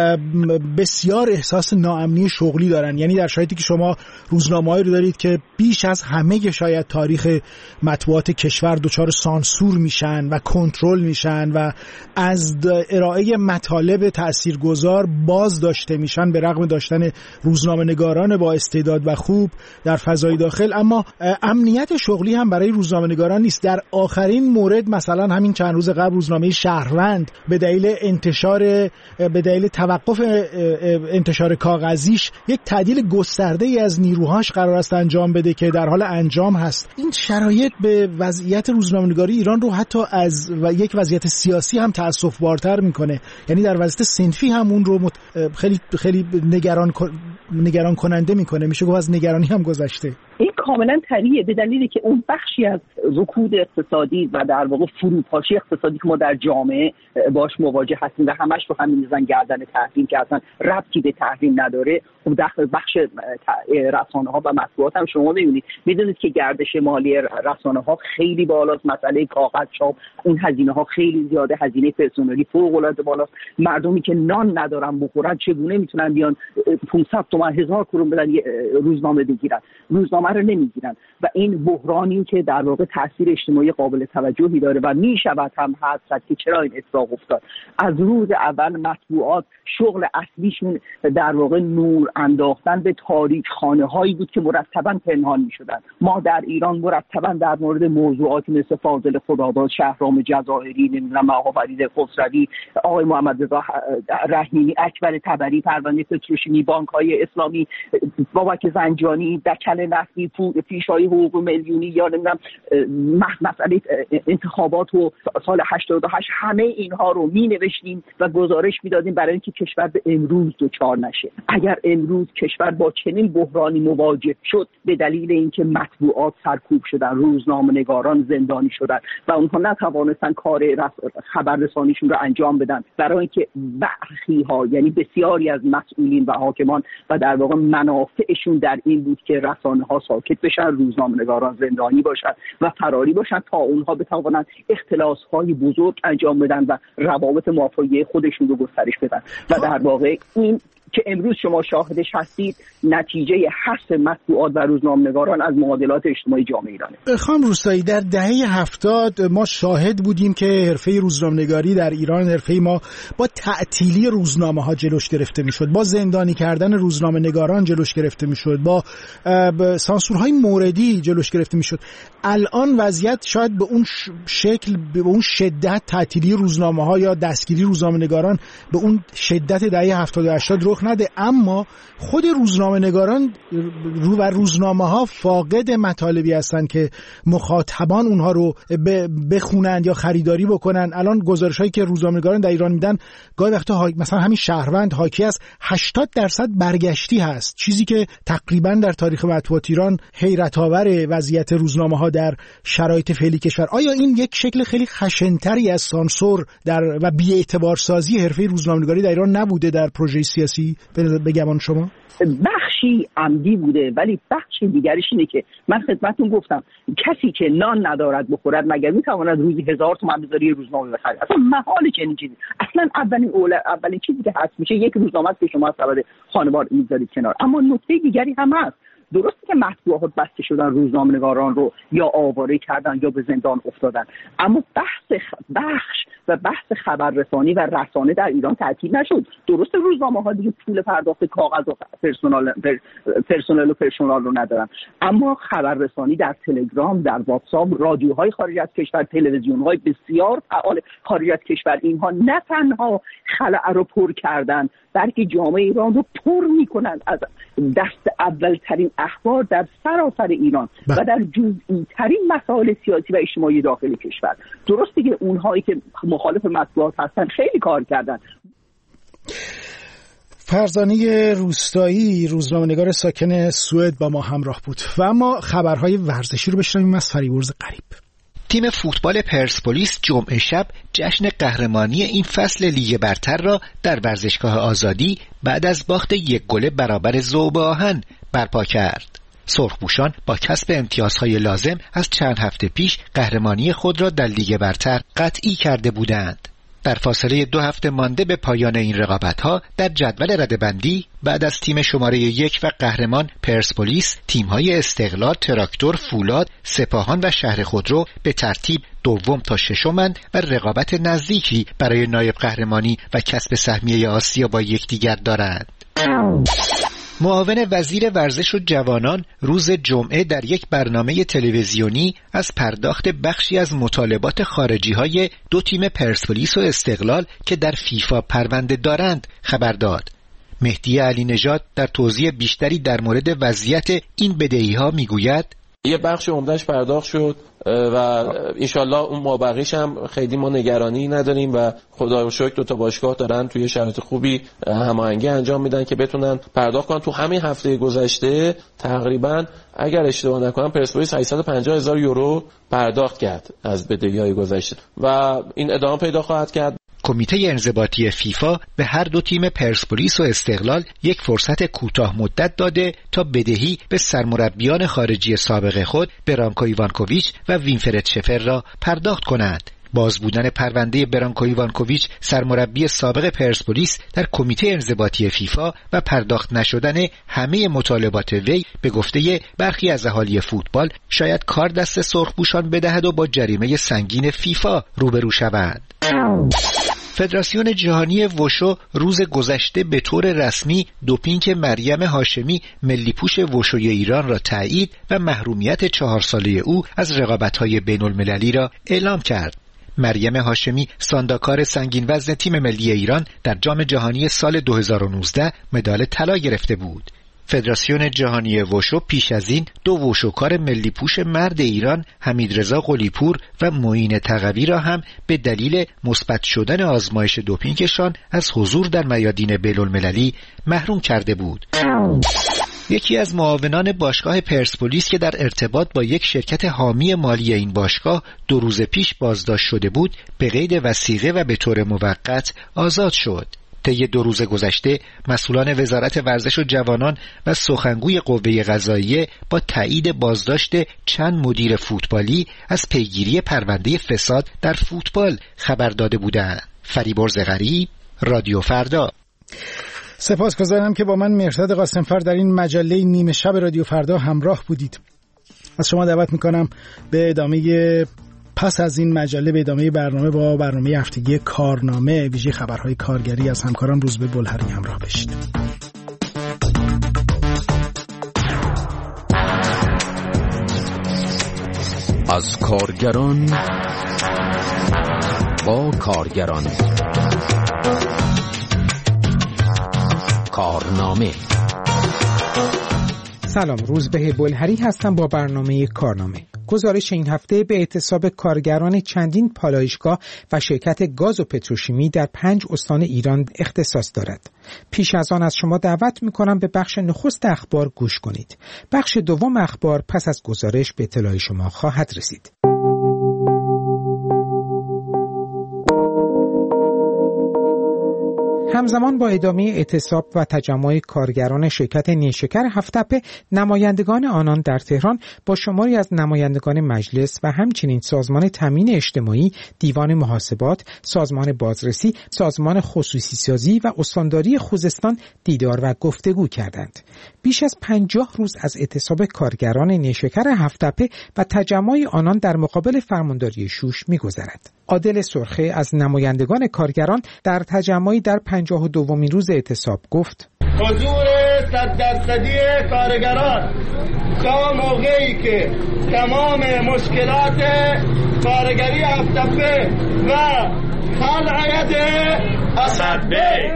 بسیار احساس ناامنی شغلی دارن، یعنی در شرایطی که شما روزنامه‌هایی رو دارید که بیش از همه شاید تاریخ مطبوعات کشور دچار سانسور میشن و کنترل میشن و از ارائه مطالب تاثیرگذار باز داشته میشن به رغم داشتن روزنامه نگاران با استعداد و خوب در فضای داخل، اما امنیت شغلی هم برای روزنامه نگاران نیست. در آخرین مورد مثلا همین چند روز قبل روزنامه شهروند به دلیل انتشار به دلیل توقف انتشار کاغذیش یک تعدیل گسترده ای از نیروهاش قرار است انجام بده که در حال انجام هست. این شرایط به وضعیت روزنامه‌نگاری ایران رو حتی از و یک وضعیت سیاسی هم تأسف‌بارتر میکنه، یعنی در وضعیت صنفی هم اون رو خیلی خیلی نگران نگران کننده میکنه. میشه گفت از نگرانی هم گذشته. این کاملا طبیعیه به دلیلی که اون بخشی از رکود اقتصادی و در واقع فروپاشی اقتصادی که ما در جامعه باش مواجه هستیم و همش رو همین میزن گردن تحریم که اصلا ربطی به تحریم نداره، اون داخل بخش رسانه ها و مطبوعات هم شما میبینید میدونید که گردش مالی رسانه ها خیلی بالاست، مسئله کاغذ چاپ این هزینه ها خیلی زیاده، هزینه پرسنلی فوق العاده بالاست. مردمی که نان ندارن بخورن چگونه میتونن بیان پانصد تومان هزار کرون بدن روزنامه بگیرن؟ روزنامه رو نمیگیرن و این بحرانی که در واقع تاثیر اجتماعی قابل توجهی داره و میشود هم حد که چرا این اتفاق افتاد. از روز اول مطبوعات شغل اصلیشون در واقع نور انداختن به تاریک خانه هایی بود که مرتبا پنهان میشدن. ما در ایران مرتبا در مورد موضوعاتی مثل فاضل خداداد، شهرام جزائری، نمیدونم آقا فرید خسروی، آقای محمد رضا رحیمی، اکبر طبری، پروانه پتروشیمی، بانک های اسلامی، بابک زنجانی، دکل نفتی، پیشایی حقوق میلیونی یا نمیدونم مسئله انتخابات و سال هشتاد و هشت، همه اینها رو می نوشتیم و گزارش میدادیم برای اینکه کشور به امروز دچار نشه. اگر امروز کشور با چنین بحرانی مواجه شد به دلیل اینکه مطبوعات سرکوب شدن، روزنامه‌نگاران زندانی شدن و اونها نتوانستن کار خبررسانیشون رو انجام بدن، برای اینکه برخی ها یعنی بسیاری از مسئولین و حاکمان و در واقع منافعشون در این بود که رسانه ها ساکت بشن، روزنامه‌نگاران زندانی باشن و فراری باشن تا اونها بتوانند اختلاس های بزرگ انجام بدن و روابط مافیایی خودشون رو گسترش بدن. و در واقع این که امروز شما شاهدش هستید نتیجه حذف مطبوعات و روزنامه‌نگاران از معادلات اجتماعی جامعه ایرانه. خانم روستایی، در دهه هفتاد ما شاهد بودیم که حرفه روزنامه‌نگاری در ایران، حرفه ما، با تعطیلی روزنامه‌ها جلوش گرفته میشد، با زندانی کردن روزنامه‌نگاران جلوش گرفته میشد، با سانسورهای موردی جلوش گرفته میشد. الان وضعیت شاید به اون شکل، به اون شدت تعطیلی روزنامه‌ها یا دستگیری روزنامه‌نگاران به اون شدت دهه هفتاد و هشتاد رخ نده، اما خود روزنامه‌نگاران و روزنامه‌ها فاقد مطالبی هستند که مخاطبان اونها رو بخونند یا خریداری بکنن. الان گزارش‌هایی که روزنامه‌نگاران در ایران میدن گاهی وقتا مثلا همین شهروند حاکی است هشتاد درصد برگشتی هست، چیزی که تقریبا در تاریخ مطبوعات ایران حیرت آور وضعیت روزنامه‌ها در شرایط فعلی کشور. آیا این یک شکل خیلی خشن‌تری از سانسور در و بی‌اعتبارسازی حرفه روزنامه‌نگاری در ایران نبوده در پروژه سیاسی بگمان شما؟ بخشی عمدی بوده، ولی بخش دیگرش اینه که من خدمتتون گفتم کسی که نان ندارد بخورد مگر میتواند روزی هزار تومان بذاره روزنامه بخره؟ اصلا محاله چنین چیزی. اصلا اولین اول اولین چیزی که هست میشه یک روزنامه است که شما از سبد خانوار میذارید کنار. اما نکته دیگری هم هست. درسته که مطبوعات بسته شدن، روزنامه‌نگاران رو یا آواره کردن یا به زندان افتادن، اما بحث بخش و بحث خبررسانی و رسانه در ایران تعطیل نشد. درسته روزنامه‌ها دیگه پول پرداخت کاغذ و پرسونال پرسونال و پرسونال رو ندارن، اما خبررسانی در تلگرام، در واتساپ، رادیوهای خارج از کشور، تلویزیون‌های بسیار فعال خارج از کشور، اینها نه تنها خلأ رو پر کردن بلکه جامعه ایران رو پر میکنن از دست اولترین اخبار در سراسر ایران با. و در جزئی ترین مسائل سیاسی و اجتماعی داخل کشور. درسته که اونهایی که مخالف مطبوعات هستن خیلی کار کردن. فرزانه روستایی، روزنامه‌نگار ساکن سوئد، با ما همراه بود و اما خبرهای ورزشی رو بشنویم از فریبرز قریب. تیم فوتبال پرسپولیس جمعه شب جشن قهرمانی این فصل لیگ برتر را در ورزشگاه آزادی بعد از باخت یک گل برابر ذوب آهن برپا کرد. سرخپوشان با کسب امتیازهای لازم از چند هفته پیش قهرمانی خود را در لیگ برتر قطعی کرده بودند. در فاصله دو هفته مانده به پایان این رقابت‌ها در جدول رده‌بندی بعد از تیم شماره یک و قهرمان پرسپولیس، تیم‌های استقلال، تراکتور، فولاد، سپاهان و شهر خودرو به ترتیب دوم تا ششمند و رقابت نزدیکی برای نایب قهرمانی و کسب سهمیه آسیا با یکدیگر دارند. معاون وزیر ورزش و جوانان روز جمعه در یک برنامه تلویزیونی از پرداخت بخشی از مطالبات خارجی‌های دو تیم پرسپولیس و استقلال که در فیفا پرونده دارند خبر داد. مهدی علی نژاد در توضیح بیشتری در مورد وضعیت این بدهی‌ها میگوید: یه بخش عمدهش پرداخت شد و انشالله اون مابقیش هم خیلی ما نگرانی نداریم و خدا رو شکر دو تا باشگاه دارن توی شرایط خوبی هماهنگی انجام میدن که بتونن پرداخت کنن. تو همین هفته گذشته تقریبا اگر اشتباه نکنم پرسپولیس هشتصد و پنجاه هزار یورو پرداخت کرد از بدهی‌های گذشته و این ادامه پیدا خواهد کرد. کمیته انضباطی فیفا به هر دو تیم پرسپولیس و استقلال یک فرصت کوتاه مدت داده تا بدهی به سرمربیان خارجی سابق خود برانکو ایوانکوویچ و وینفرد شفر را پرداخت کنند. باز بودن پرونده برانکو ایوانکوویچ سرمربی سابق پرسپولیس در کمیته انضباطی فیفا و پرداخت نشدن همه مطالبات وی به گفته برخی از اهالی فوتبال شاید کار دست سرخپوشان بدهد و با جریمه سنگین فیفا روبرو شوند. فدراسیون جهانی وشو روز گذشته به طور رسمی دوپینگ مریم هاشمی ملی پوش وشوی ایران را تایید و محرومیت چهار ساله او از رقابت‌های بین‌المللی را اعلام کرد. مریم هاشمی سانداکار سنگین وزن تیم ملی ایران در جام جهانی سال دو هزار و نوزده مدال طلا گرفته بود. فدراسیون جهانی وشو پیش از این دو وشوکار ملی پوش مرد ایران حمیدرضا قلی‌پور و معین تقوی را هم به دلیل مثبت شدن آزمایش دوپینگشان از حضور در میادین بین‌المللی محروم کرده بود. یکی از معاونان باشگاه پرسپولیس که در ارتباط با یک شرکت حامی مالی این باشگاه دو روز پیش بازداشت شده بود، به قید وثیقه و به طور موقت آزاد شد. طی دو روز گذشته مسئولان وزارت ورزش و جوانان و سخنگوی قوه قضاییه با تایید بازداشت چند مدیر فوتبالی از پیگیری پرونده فساد در فوتبال خبر داده بودند. فریبرز غریب، رادیو فردا. سپاسگزارم که با من مهرداد قاسمفر در این مجله نیمه شب رادیو فردا همراه بودید. از شما دعوت میکنم به ادامه پس از این مجله به ادامه برنامه با برنامه هفتگی کارنامه ویژه خبرهای کارگری از همکاران روزبه بلهری همراه بشید. از کارگران با کارگران. کارنامه. سلام، روزبه بلهری هستم با برنامه کارنامه. گزارش این هفته به اعتصاب کارگران چندین پالایشگاه و شرکت گاز و پتروشیمی در پنج استان ایران اختصاص دارد. پیش از آن از شما دعوت می‌کنم به بخش نخست اخبار گوش کنید. بخش دوم اخبار پس از گزارش به اطلاع شما خواهد رسید. همزمان با ادامه اعتصاب و تجمع کارگران شرکت نیشکر هفت‌تپه، نمایندگان آنان در تهران با شماری از نمایندگان مجلس و همچنین سازمان تامین اجتماعی، دیوان محاسبات، سازمان بازرسی، سازمان خصوصی سازی و استانداری خوزستان دیدار و گفتگو کردند. بیش از پنجاه روز از اعتصاب کارگران نیشکر هفت‌تپه و تجمع آنان در مقابل فرمانداری شوش می‌گذرد. عادل سرخه از نمایندگان کارگران در تجمعی در پنجاه و دومین روز اعتصاب گفت: حضور صد درصدی کارگران تا موقعی که تمام مشکلات کارگری هفت‌تپه و خلع ید اسدبه،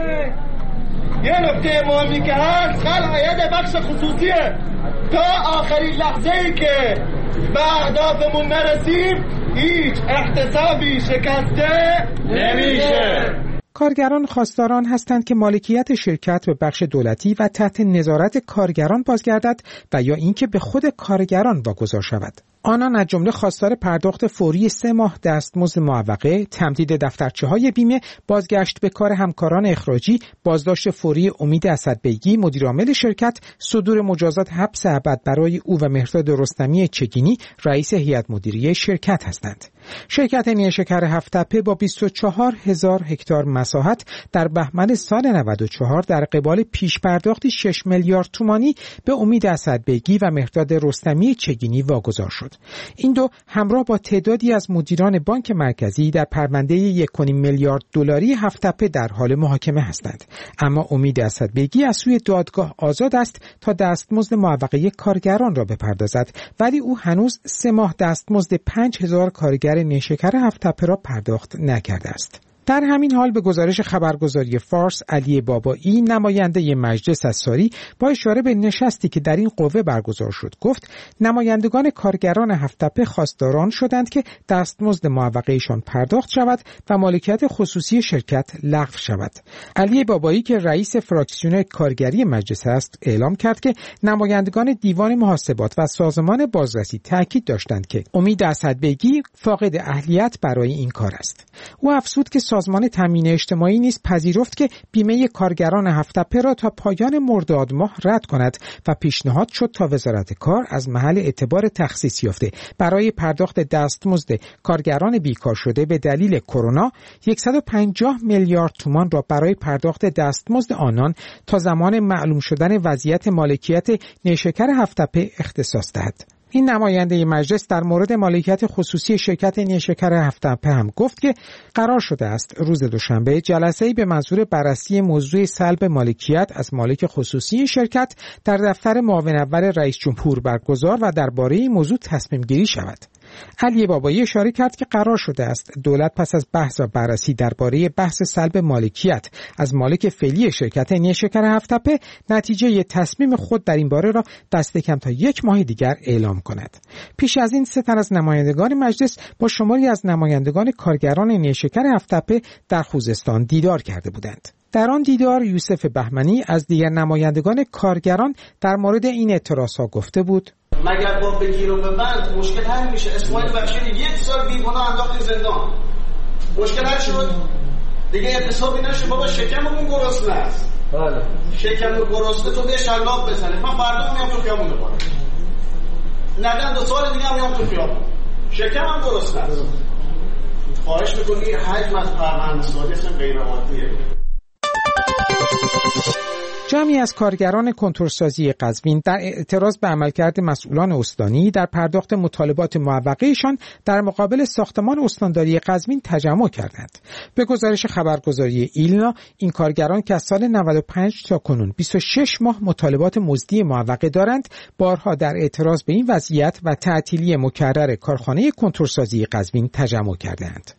یه نکته مهمی که هست، خلع ید بخش خصوصیه، تا آخرین لحظه ای که به اهدافمون نرسیم هیچ احتسابی شکسته نمیشه. کارگران خواستاران هستند که مالکیت شرکت به بخش دولتی و تحت نظارت کارگران بازگردد و یا اینکه به خود کارگران واگذار شود. آنان از جمله خواستار پرداخت فوری سه ماه دستمزد معوقه، تمدید دفترچه‌های بیمه، بازگشت به کار همکاران اخراجی، بازداشت فوری امید اسدبیگی مدیرعامل شرکت، صدور مجازات حبس ابد برای او و مهرداد رستمی چگینی رئیس هیئت مدیره شرکت هستند. شرکت نیشکر هفت‌تپه با بیست و چهار هزار هکتار مساحت در بهمن سال نود و چهار در قبال پیش پرداختی شش میلیارد تومانی به امید اسدبیگی و مهرداد رستمی چگینی واگذار شد. این دو همراه با تعدادی از مدیران بانک مرکزی در پرونده یک و نیم میلیارد دلاری هفت‌تپه در حال محاکمه هستند. اما امید اسدبیگی از سوی دادگاه آزاد است تا دستمزد معوقه کارگران را بپردازد، ولی او هنوز سه ماه دستمزد پنج هزار کارگر نیشکر هفت‌تپه را پرداخت نکرده است. در همین حال به گزارش خبرگزاری فارس، علی بابایی نماینده مجلس از ساری با اشاره به نشستی که در این قوه برگزار شد گفت نمایندگان کارگران هفت‌تپه خواستاران شدند که دستمزد معوقه‌شان پرداخت شود و مالکیت خصوصی شرکت لغو شود. علی بابایی که رئیس فراکسیون کارگری مجلس است اعلام کرد که نمایندگان دیوان محاسبات و سازمان بازرسی تاکید داشتند که امید اسدبیگی فاقد اهلیت برای این کار است. او افزود که سازمان تامین اجتماعی نیز پذیرفت که بیمه کارگران هفت‌تپه را تا پایان مرداد ماه رد کند و پیشنهاد شد تا وزارت کار از محل اعتبار تخصیص یافته برای پرداخت دستمزد کارگران بیکار شده به دلیل کرونا صد و پنجاه میلیارد تومان را برای پرداخت دستمزد آنان تا زمان معلوم شدن وضعیت مالکیت نیشکر هفت‌تپه اختصاص دهد. این نماینده مجلس در مورد مالکیت خصوصی شرکت نیشکر هفت‌تپه هم گفت که قرار شده است روز دوشنبه جلسه‌ای به منظور بررسی موضوع سلب مالکیت از مالک خصوصی شرکت در دفتر معاون اول رئیس جمهور برگزار و درباره این موضوع تصمیم گیری شود. علی بابایی اشاره کرد که قرار شده است دولت پس از بحث و بررسی درباره بحث سلب مالکیت از مالک فعلی شرکت نیشکر هفت‌تپه نتیجه تصمیم خود در این باره را دست کم تا یک ماه دیگر اعلام کند. پیش از این سه تن از نمایندگان مجلس با شماری از نمایندگان کارگران نیشکر هفت‌تپه در خوزستان دیدار کرده بودند. در آن دیدار یوسف بهمنی از دیگر نمایندگان کارگران در مورد این اعتراضها گفته بود: مگر با بگیر و ببند مشکل حل میشه؟ اسماعیل بخشی یک سال بیگناه انداخت زندان، مشکل حل شد دیگه؟ اعتصابی نشه بابا، شکممون گرسنه است. بله شکم گرسنه تو به شلاق بزنه، من فردا میام تو خیابون بپارم، ندن دو سال دیگه هم میام تو خیابون، شکمم گرسنه است. خواهش میکنی حجم از پرونده‌سازی اصلا غیر عادیه. جمعی از کارگران کنتورسازی قزوین در اعتراض به عملکرد مسئولان استانی در پرداخت مطالبات معوقه‌شان در مقابل ساختمان استانداری قزوین تجمع کردند. به گزارش خبرگزاری ایلنا، این کارگران که از سال نود و پنج تا کنون بیست و شش ماه مطالبات مزدی معوقه دارند، بارها در اعتراض به این وضعیت و تعطیلی مکرر کارخانه کنتورسازی قزوین تجمع کردند.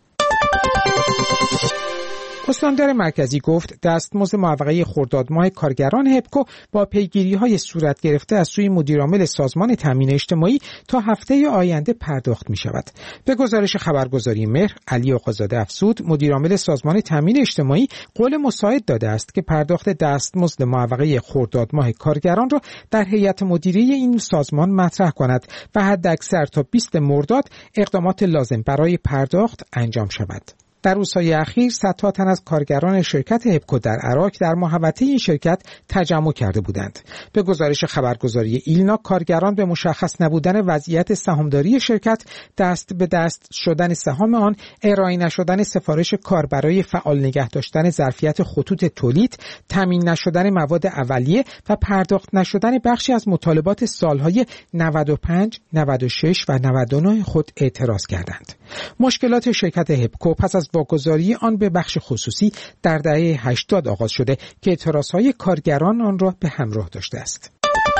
استاندار مرکزی گفت دستمزد معوقه خرداد ماه کارگران هپکو با پیگیری‌های صورت گرفته از سوی مدیرعامل سازمان تامین اجتماعی تا هفته آینده پرداخت می‌شود. به گزارش خبرگزاری مهر، علی آقازاده افزود مدیرعامل سازمان تامین اجتماعی قول مساعد داده است که پرداخت دستمزد معوقه خرداد ماه کارگران را در هیئت مدیره این سازمان مطرح کند و حداکثر تا بیست مرداد اقدامات لازم برای پرداخت انجام شود. در روزهای اخیر صدها تن از کارگران شرکت هپکو در عراق در محوطه این شرکت تجمع کرده بودند. به گزارش خبرگزاری ایلنا، کارگران به مشخص نبودن وضعیت سهامداری شرکت، دست به دست شدن سهام آن، ارائه نشدن سفارش کار برای فعال نگه داشتن ظرفیت خطوط تولید، تامین نشدن مواد اولیه و پرداخت نشدن بخشی از مطالبات سالهای نود و پنج، نود و شش و نود و نه خود اعتراض کردند. مشکلات شرکت هپکو پس از واگذاری آن به بخش خصوصی در دهه هشتاد آغاز شده که اعتراضهای کارگران آن را به همراه داشته است.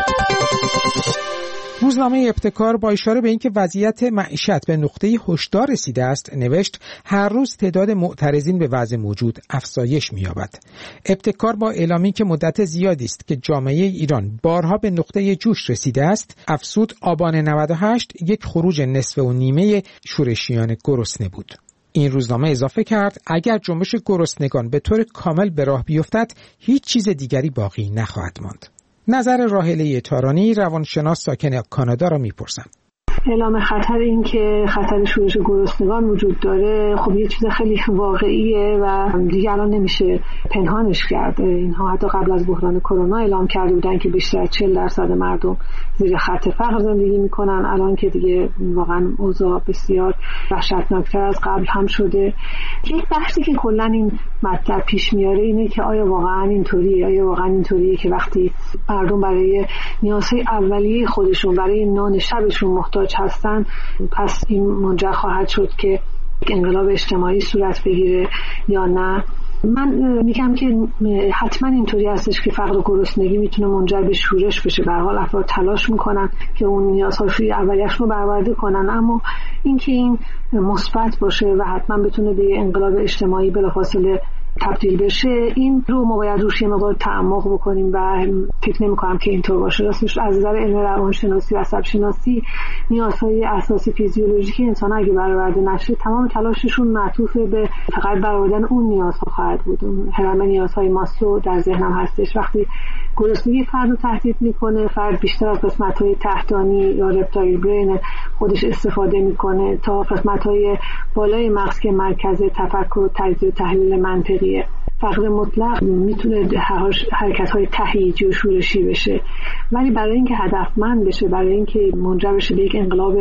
روزنامه ابتکار با اشاره به اینکه وضعیت معیشت به نقطه هشدار رسیده است نوشت هر روز تعداد معترضین به وضع موجود افزایش می‌یابد. ابتکار با اعلامی که مدت زیادی است که جامعه ایران بارها به نقطه جوش رسیده است افزود آبان نود و هشت یک خروج نصف و نیمه شورشیان گرسنه بود. این روزنامه اضافه کرد اگر جنبش گرسنگان به طور کامل به راه بیفتد هیچ چیز دیگری باقی نخواهد ماند. نظر راهله تارانی، روانشناس ساکن کانادا را میپرسم. اعلام خطر این که خطر شورش گرسنگان وجود داره خب یه چیز خیلی واقعیه و دیگه الان نمیشه پنهانش کرد. اینها حتی قبل از بحران کرونا اعلام کرده بودن که بیشتر از چهل درصد مردم زیر خط فقر زندگی میکنن. الان که دیگه واقعا اوضاع بسیار وحشتناکتر از قبل هم شده. یک بحثی که کلا این مطلب پیش میاره اینه که آیا واقعا اینطوریه؟ آیا واقعا اینطوریه که وقتی مردم برای نیازهای اولیه خودشون، برای نان شبشون محتاج هستن، پس این منجر خواهد شد که انقلاب اجتماعی صورت بگیره یا نه؟ من میگم که حتما اینطوری هستش که فقر و گرسنگی میتونه منجر به شورش بشه. به هر حال افراد تلاش میکنن که اون نیازهای اولیه‌شون رو برآورده کنن، اما اینکه این مثبت باشه و حتما بتونه به انقلاب اجتماعی بلافاصله تبدیل بشه، این رو ما باید روش یه مقدار تعمق بکنیم و فکر نمی‌کنم که اینطور باشه. راستش از نظر علم روانشناسی و عصب شناسی نیازهای اساسی فیزیولوژیک انسان اگه برآورده نشه تمام تلاششون معطوف به فقط برآوردن اون نیازها خواهد بود. اون هرم نیازهای ماسلو در ذهنم هستش. وقتی گرسنگی فرد رو تهدید میکنه، فرد بیشتر از قسمت‌های تحتانی یا رپتایل برین خودش استفاده میکنه تا قسمت‌های بالای مغز که مرکز تفکر و تجزیه و تحلیل منطقیه. فقر مطلق میتونه حرکت‌های تهییجی و شورشی بشه، ولی برای اینکه هدفمند بشه، برای اینکه منجر بشه به یک انقلاب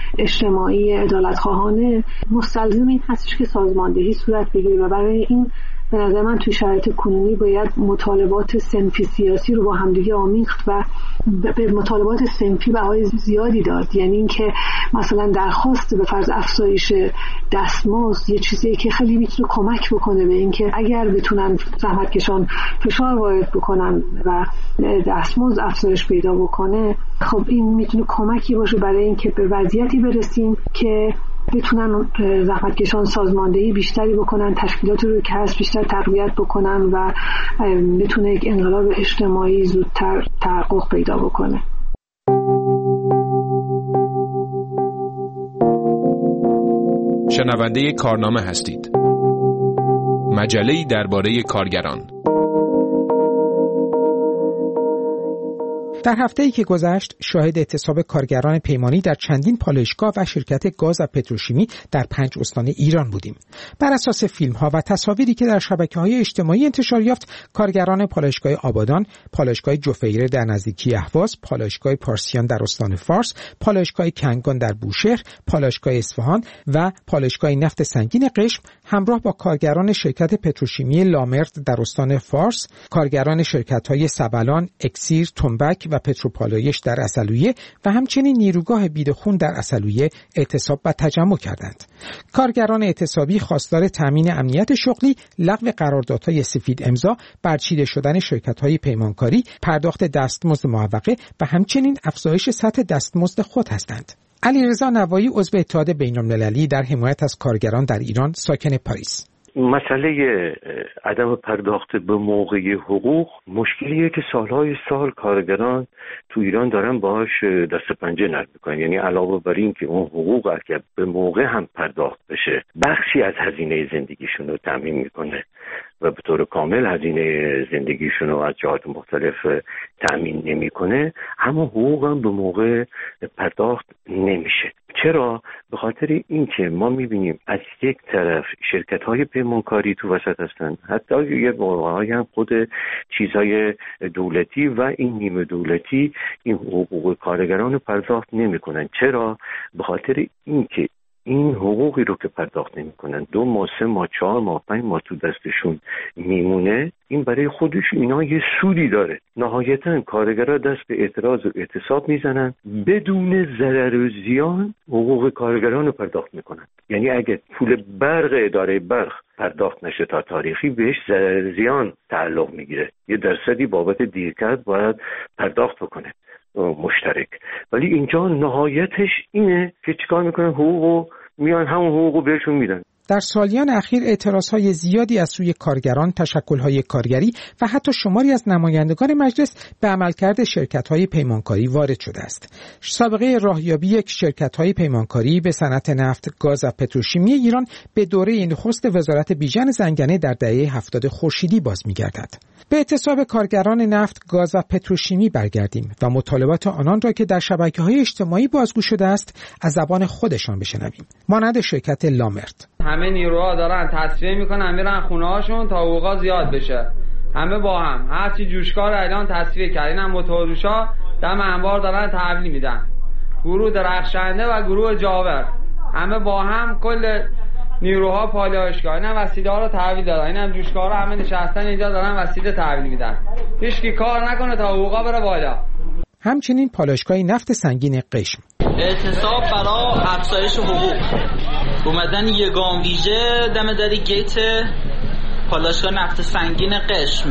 اجتماعی عدالت‌خواهانه، مستلزم این هستش که سازماندهی صورت بگیره و برای این به نظر من توی شرایط کنونی باید مطالبات صنفی سیاسی رو با همدیگه آمیخت و به مطالبات صنفی بهای زیادی داد. یعنی اینکه مثلا درخواست به فرض افزایش دستمزد یه چیزی که خیلی میتونه کمک بکنه به اینکه اگر بتونن زحمتکشان فشار وارد بکنن و دستمزد افزایش پیدا بکنه، خب این میتونه کمکی باشه برای اینکه به وضعیتی برسیم که بتونن زحمتکشان سازماندهی بیشتری بکنن، تشکیلات رو که هست بیشتر تقویت بکنن و بتونه یک انقلاب اجتماعی زودتر تحقق پیدا بکنه. شنونده کارنامه هستید. مجله‌ای درباره کارگران. در هفته‌ای که گذشت شاهد اعتصاب کارگران پیمانی در چندین پالایشگاه و شرکت گاز و پتروشیمی در پنج استان ایران بودیم. بر اساس فیلم‌ها و تصاویری که در شبکه‌های اجتماعی انتشار یافت، کارگران پالایشگاه آبادان، پالایشگاه جفیره در نزدیکی اهواز، پالایشگاه پارسیان در استان فارس، پالایشگاه کنگان در بوشهر، پالایشگاه اصفهان و پالایشگاه نفت سنگین قشم همراه با کارگران شرکت پتروشیمی لامرد در استان فارس، کارگران شرکت‌های سبلان، اکسیر، تنبک و پتروپالایش در عسلویه و همچنین نیروگاه بیدخون در عسلویه اعتصاب و تجمع کردند. کارگران اعتصابی خواستار تامین امنیت شغلی، لغو قراردادهای سفید امضا، برچیده شدن شرکت‌های پیمانکاری، پرداخت دستمزد معوقه و همچنین افزایش سطح دستمزد خود هستند. علیرضا نوایی عضو اتحاد بین‌المللی در حمایت از کارگران در ایران، ساکن پاریس: مسئله عدم پرداخت به موقع حقوق مشکلیه که سالهای سال کارگران تو ایران دارن باهاش دست پنجه نرم میکنن. یعنی علاوه بر این که اون حقوق اگر به موقع هم پرداخت بشه، بخشی از هزینه زندگیشون رو تامین میکنه و به طور کامل هزینه زندگیشون رو از جهات مختلف تامین نمیکنه، اما حقوق هم به موقع پرداخت نمیشه. چرا؟ به خاطر اینکه ما میبینیم از یک طرف شرکت‌های پیمانکاری تو وسط هستن، حتی یه موقع‌هایی هم خود چیزهای دولتی و این نیمه دولتی این حقوق کارگران رو پرداخت نمی‌کنن. چرا؟ به خاطر اینکه این حقوقی رو که پرداخت نمی‌کنن دو ماه، سه ماه، چهار ماه، پنج ماه تو دستشون میمونه، این برای خودش اینا یه سودی داره. نهایتاً کارگرها دست به اعتراض و اعتصاب میزنن، بدون ضرر و زیان حقوق کارگران رو پرداخت میکنن. یعنی اگه پول برق اداره برق پرداخت نشه تا تاریخی، بهش ضرر زیان تعلق میگیره، یه درصدی بابت دیرکرد باید پرداخت بکنه مشترک. ولی اینجا نهایتش اینه که چیکار میکنن؟ حقوقو میان همون حقوقو بهشون میدن. در سالیان اخیر اعتراضهای زیادی از سوی کارگران، تشکل‌های کارگری و حتی شماری از نمایندگان مجلس به عملکرد شرکت‌های پیمانکاری وارد شده است. سابقه راهیابی یک شرکت‌های پیمانکاری به صنعت نفت، گاز و پتروشیمی ایران به دوره نخست وزارت بیژن زنگنه در دهه هفتاد خورشیدی باز می‌گردد. به اعتصاب کارگران نفت، گاز و پتروشیمی برگردیم و مطالبات آنان را که در شبکه‌های اجتماعی بازگو شده است از زبان خودشان بشنویم. مانند شرکت لامرد: همه نیروها دارن تصفیه میکنن، میرن خونه هاشون تا حقوقا زیاد بشه. همه با هم هرچی جوشکار الان تصفیه کردن، هم موتوروشا دم انبار دارن تحویل میدن. گروه درخشنده و گروه جاور همه با هم کل نیروها پالایشگاه اینا وسیله ها رو تحویل دادن. اینم جوشکارا همه نشستن اینجا دارن وسیله تحویل میدن. هیچ کی کار نکنه تا حقوقا بره بالا. همچنین پالایشگاه نفت سنگین قشم: اعتصاب برای افزایش حقوق. اومدن یه گام ویژه دم در گیت پالایشگاه نفت سنگین قشم.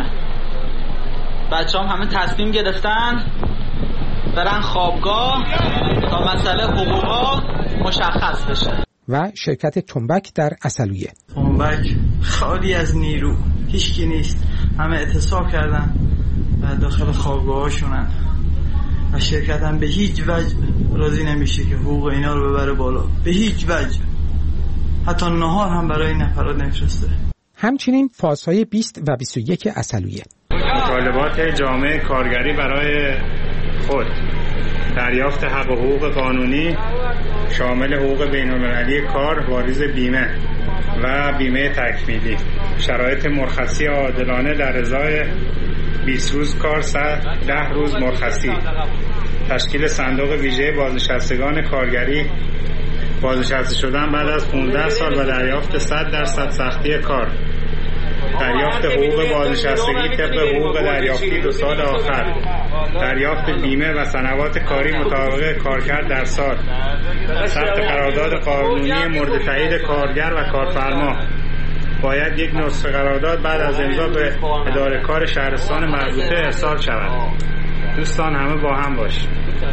بچه‌ها همه تصمیم گرفتن برن خوابگاه تا مسئله حقوقا مشخص بشه. و شرکت تنبک در عسلویه: تنبک خالی از نیرو، هیچکی نیست، همه اعتصاب کردن و داخل خوابگاهاشونن و شرکت هم به هیچ وجه راضی نمیشه که حقوق اینا رو ببره بالا، به هیچ وجه. حتی نهار هم برای این نفرات نفرسته. همچنین فازهای بیست و بیست و یک عسلویه: مطالبات جامعه کارگری برای خود، دریافت حق و حقوق قانونی شامل حقوق بین‌المللی کار، واریز بیمه و بیمه تکمیلی، شرایط مرخصی عادلانه در ازای بیست روز کار، ده روز مرخصی، تشکیل صندوق ویژه بازنشستگان کارگری، بازنشسته شدن بعد از پانزده سال و دریافت صد درصد سختی کار، دریافت حقوق بازنشستگی طبق حقوق دریافتی دو سال آخر، دریافت بیمه و سنوات کاری مطابق کارکرد در سال، ثبت قرارداد قانونی مورد تایید کارگر و کارفرما. باید یک نسخه قرارداد بعد از امضا به اداره کار شهرستان مربوطه ارسال شود. دوستان همه با هم باشید.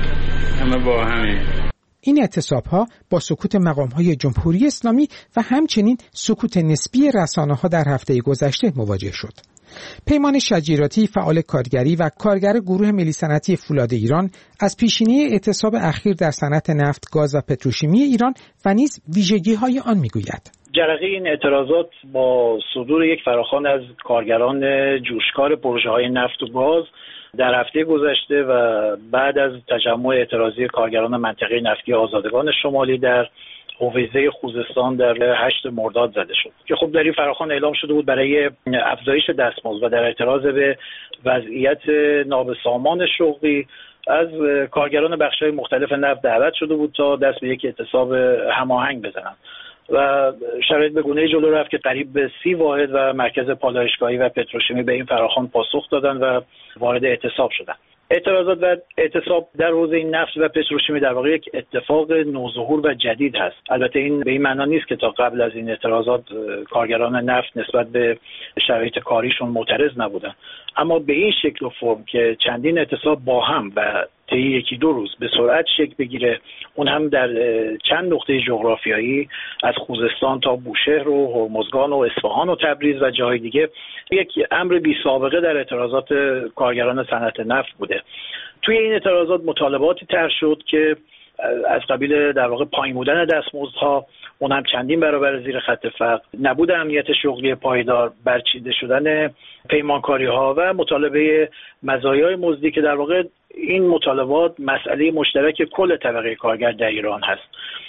همه با همه. این اعتصاب‌ها با سکوت مقام‌های جمهوری اسلامی و همچنین سکوت نسبی رسانه‌ها در هفته گذشته مواجه شد. پیمان شجیراتی، فعال کارگری و کارگر گروه ملی صنعتی فولاد ایران، از پیشینه اعتصاب اخیر در صنعت نفت، گاز و پتروشیمی ایران و نیز ویژگی‌های آن می‌گوید. جرقه این اعتراضات با صدور یک فراخوان از کارگران جوشکار پروژه‌های نفت و گاز در هفته گذشته و بعد از تجمع اعتراضی کارگران منطقه نفتی آزادگان شمالی در حویزه خوزستان در هشت مرداد زده شد که خب در این فراخوان اعلام شده بود برای افزایش دستمزد و در اعتراض به وضعیت نابسامان شغلی از کارگران بخش‌های مختلف نفت دعوت شده بود تا دست به یک اعتصاب هماهنگ بزنند و شرایط به گونه‌ای جلو رفت که قریب به سی واحد و مرکز پالایشگاهی و پتروشیمی به این فراخوان پاسخ دادن و وارد اعتصاب شدند. اعتراضات و اعتصاب در حوزه نفت و پتروشیمی در واقع یک اتفاق نوظهور و جدید هست. البته این به این معنا نیست که تا قبل از این اعتراضات کارگران نفت نسبت به شرایط کاریشون معترض نبودن، اما به این شکل و فرم که چندین اعتصاب با هم و طی یکی دو روز به سرعت شکل بگیره، اون هم در چند نقطه جغرافیایی از خوزستان تا بوشهر و هرمزگان و اصفهان و تبریز و جاهای دیگه، یک امر بی سابقه در اعتراضات کارگران صنعت نفت بوده. توی این اعتراضات مطالباتی طرح شد که از قبیل در واقع پایین بودن دستمزدها، اون هم چندین برابر زیر خط فقر، نبود امنیت شغلی پایدار، برچیده شدن پیمانکاری‌ها و مطالبه مزایای مزدی که در واقع این مطالبات مسئله مشترک کل طبقه کارگر در ایران هست.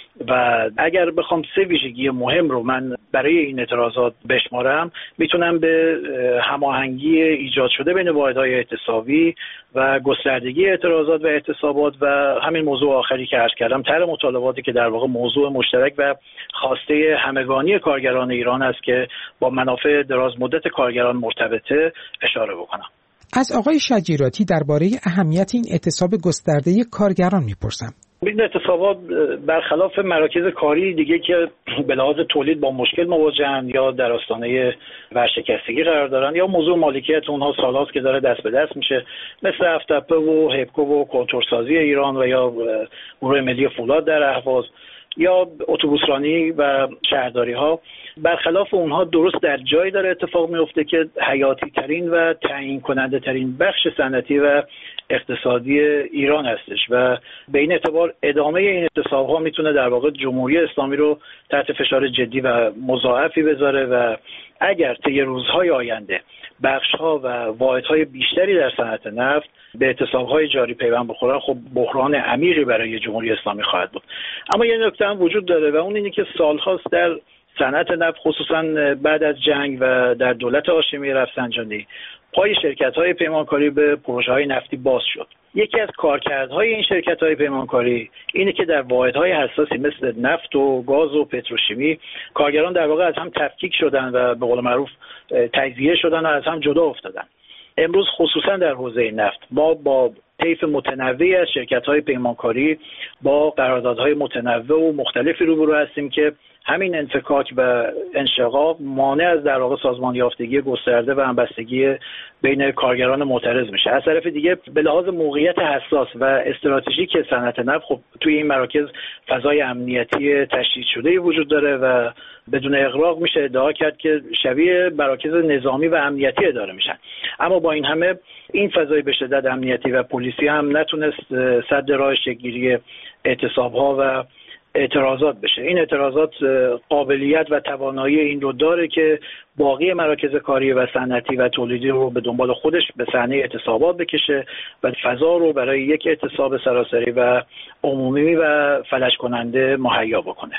و اگر بخوام سه ویژگی مهم رو من برای این اعتراضات بشمارم، میتونم به هماهنگی ایجاد شده بین واحدهای اعتصابی و گستردگی اعتراضات و اعتصابات و همین موضوع آخری که عرض کردم، طرح مطالباتی که در واقع موضوع مشترک و خواسته همگانی کارگران ایران است که با منافع دراز مدت کارگران مرتبطه، اشاره بکنم. از آقای شجیراتی درباره اهمیت این اعتصاب گسترده کارگران میپرسم. این اعتصابات برخلاف مراکز کاری دیگه که به لحاظ تولید با مشکل مواجهن یا در آستانه ورشکستگی قرار دارن یا موضوع مالکیت اونها سالهاست که داره دست به دست میشه، مثل افتپه و هپکو و کنتورسازی ایران و یا گروه ملی فولاد در اهواز یا اتوبوسرانی و شهرداری ها، برخلاف اونها درست در جایی داره اتفاق میفته که حیاتی ترین و تعیین کننده ترین بخش صنعتی و اقتصادی ایران هستش و به این اعتبار ادامه این اعتصاب ها میتونه در واقع جمهوری اسلامی رو تحت فشار جدی و مضاعفی بذاره و اگر طی روزهای آینده بخش‌ها و واحدهای بیشتری در صنعت نفت به اعتصاب‌های جاری پیوند بخورن، خب بحران عمیقی برای جمهوری اسلامی خواهد بود. اما یه نکته هم وجود داره و اون اینه که سال‌هاست در صنعت نفت خصوصا بعد از جنگ و در دولت هاشمی رفسنجانی پای شرکت‌های پیمانکاری به پروژه‌های نفتی باز شد. یکی از کارکردهای این شرکت‌های پیمانکاری اینه که در واحدهای حساسی مثل نفت و گاز و پتروشیمی کارگران در واقع از هم تفکیک شدن و به قول معروف تجزیه شدن و از هم جدا افتادن. امروز خصوصا در حوزه نفت ما با طیف متنوعی از شرکت‌های پیمانکاری با قراردادهای متنوع و مختلفی روبرو هستیم که همین انفکاک و انشقاق مانع از در واقع سازمان یافتگی گسترده و همبستگی بین کارگران معترض میشه. از طرف دیگه به لحاظ موقعیت حساس و استراتژیک صنعت نفت، خب توی این مراکز فضای امنیتی تشدید شده وجود داره و بدون اغراق میشه ادعا کرد که شبیه مراکز نظامی و امنیتی اداره میشن. اما با این همه این فضای به شدت امنیتی و پلیسی هم نتونست سد راه شکل‌گیری اعتصاب‌ها و اعتراضات بشه. این اعتراضات قابلیت و توانایی این رو داره که باقی مراکز کاری و صنعتی و تولیدی رو به دنبال خودش به صحنه اعتصابات بکشه و فضا رو برای یک اعتصاب سراسری و عمومی و فلج کننده مهیا بکنه.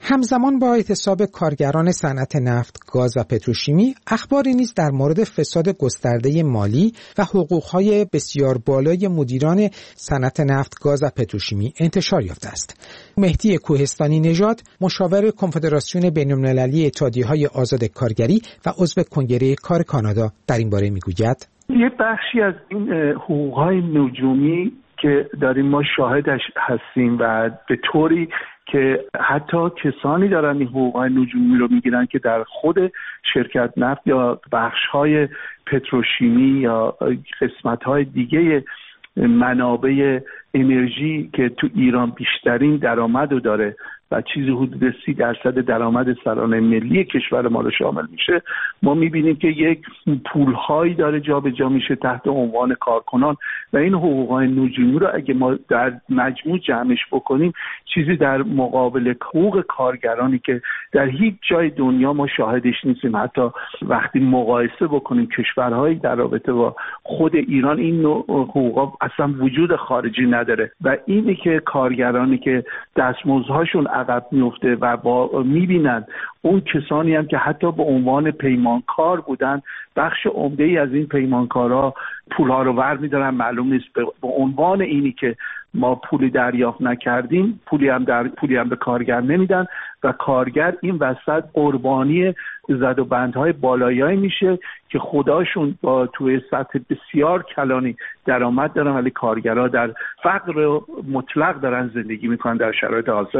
همزمان با اعتصاب کارگران صنعت نفت، گاز و پتروشیمی، اخباری نیز در مورد فساد گسترده مالی و حقوق‌های بسیار بالای مدیران صنعت نفت، گاز و پتروشیمی انتشار یافته است. مهدی کوهستانی نژاد، مشاور کنفدراسیون بین‌المللی اتحادیه‌های آزاد کارگری و عضو کنگره کار کانادا در این باره می‌گوید: یه بخشی از این حقوق‌های نجومی که داریم ما شاهدش هستیم و به طوری که حتی کسانی دارن این حقوق‌های نجومی رو میگیرن که در خود شرکت نفت یا بخش‌های پتروشیمی یا قسمت‌های دیگه منابع انرژی که تو ایران بیشترین درآمد رو داره و چیزی حدود سی درصد درآمد سرانه ملی کشور ما رو شامل میشه، ما میبینیم که یک پولهایی داره جابجا میشه تحت عنوان کارکنان و این حقوقهای نجومی رو اگه ما در مجموع جمعش بکنیم چیزی در مقابل حقوق کارگرانی که در هیچ جای دنیا ما شاهدش نیستیم. حتی وقتی مقایسه بکنیم کشورهایی در رابطه با خود ایران این نوع حقوقا اصلا وجود خارجی نداره و اینی که کارگرانی که دستمزدهاشون عقب میفته و با میبینن اون کسانی هم که حتی به عنوان پیمانکار بودن، بخش عمده‌ای از این پیمانکارا پولها رو ور میدارن، معلوم نیست به عنوان اینی که ما پولی دریافت نکردیم پولی هم در پولی هم به کارگر نمیدن و کارگر این وسط قربانی زد و بندهای بالایی میشه که خداشون با توی سطح بسیار کلانی درآمد دارن ولی کارگرها در فقر مطلق دارن زندگی میکنن در شرایط حاضر.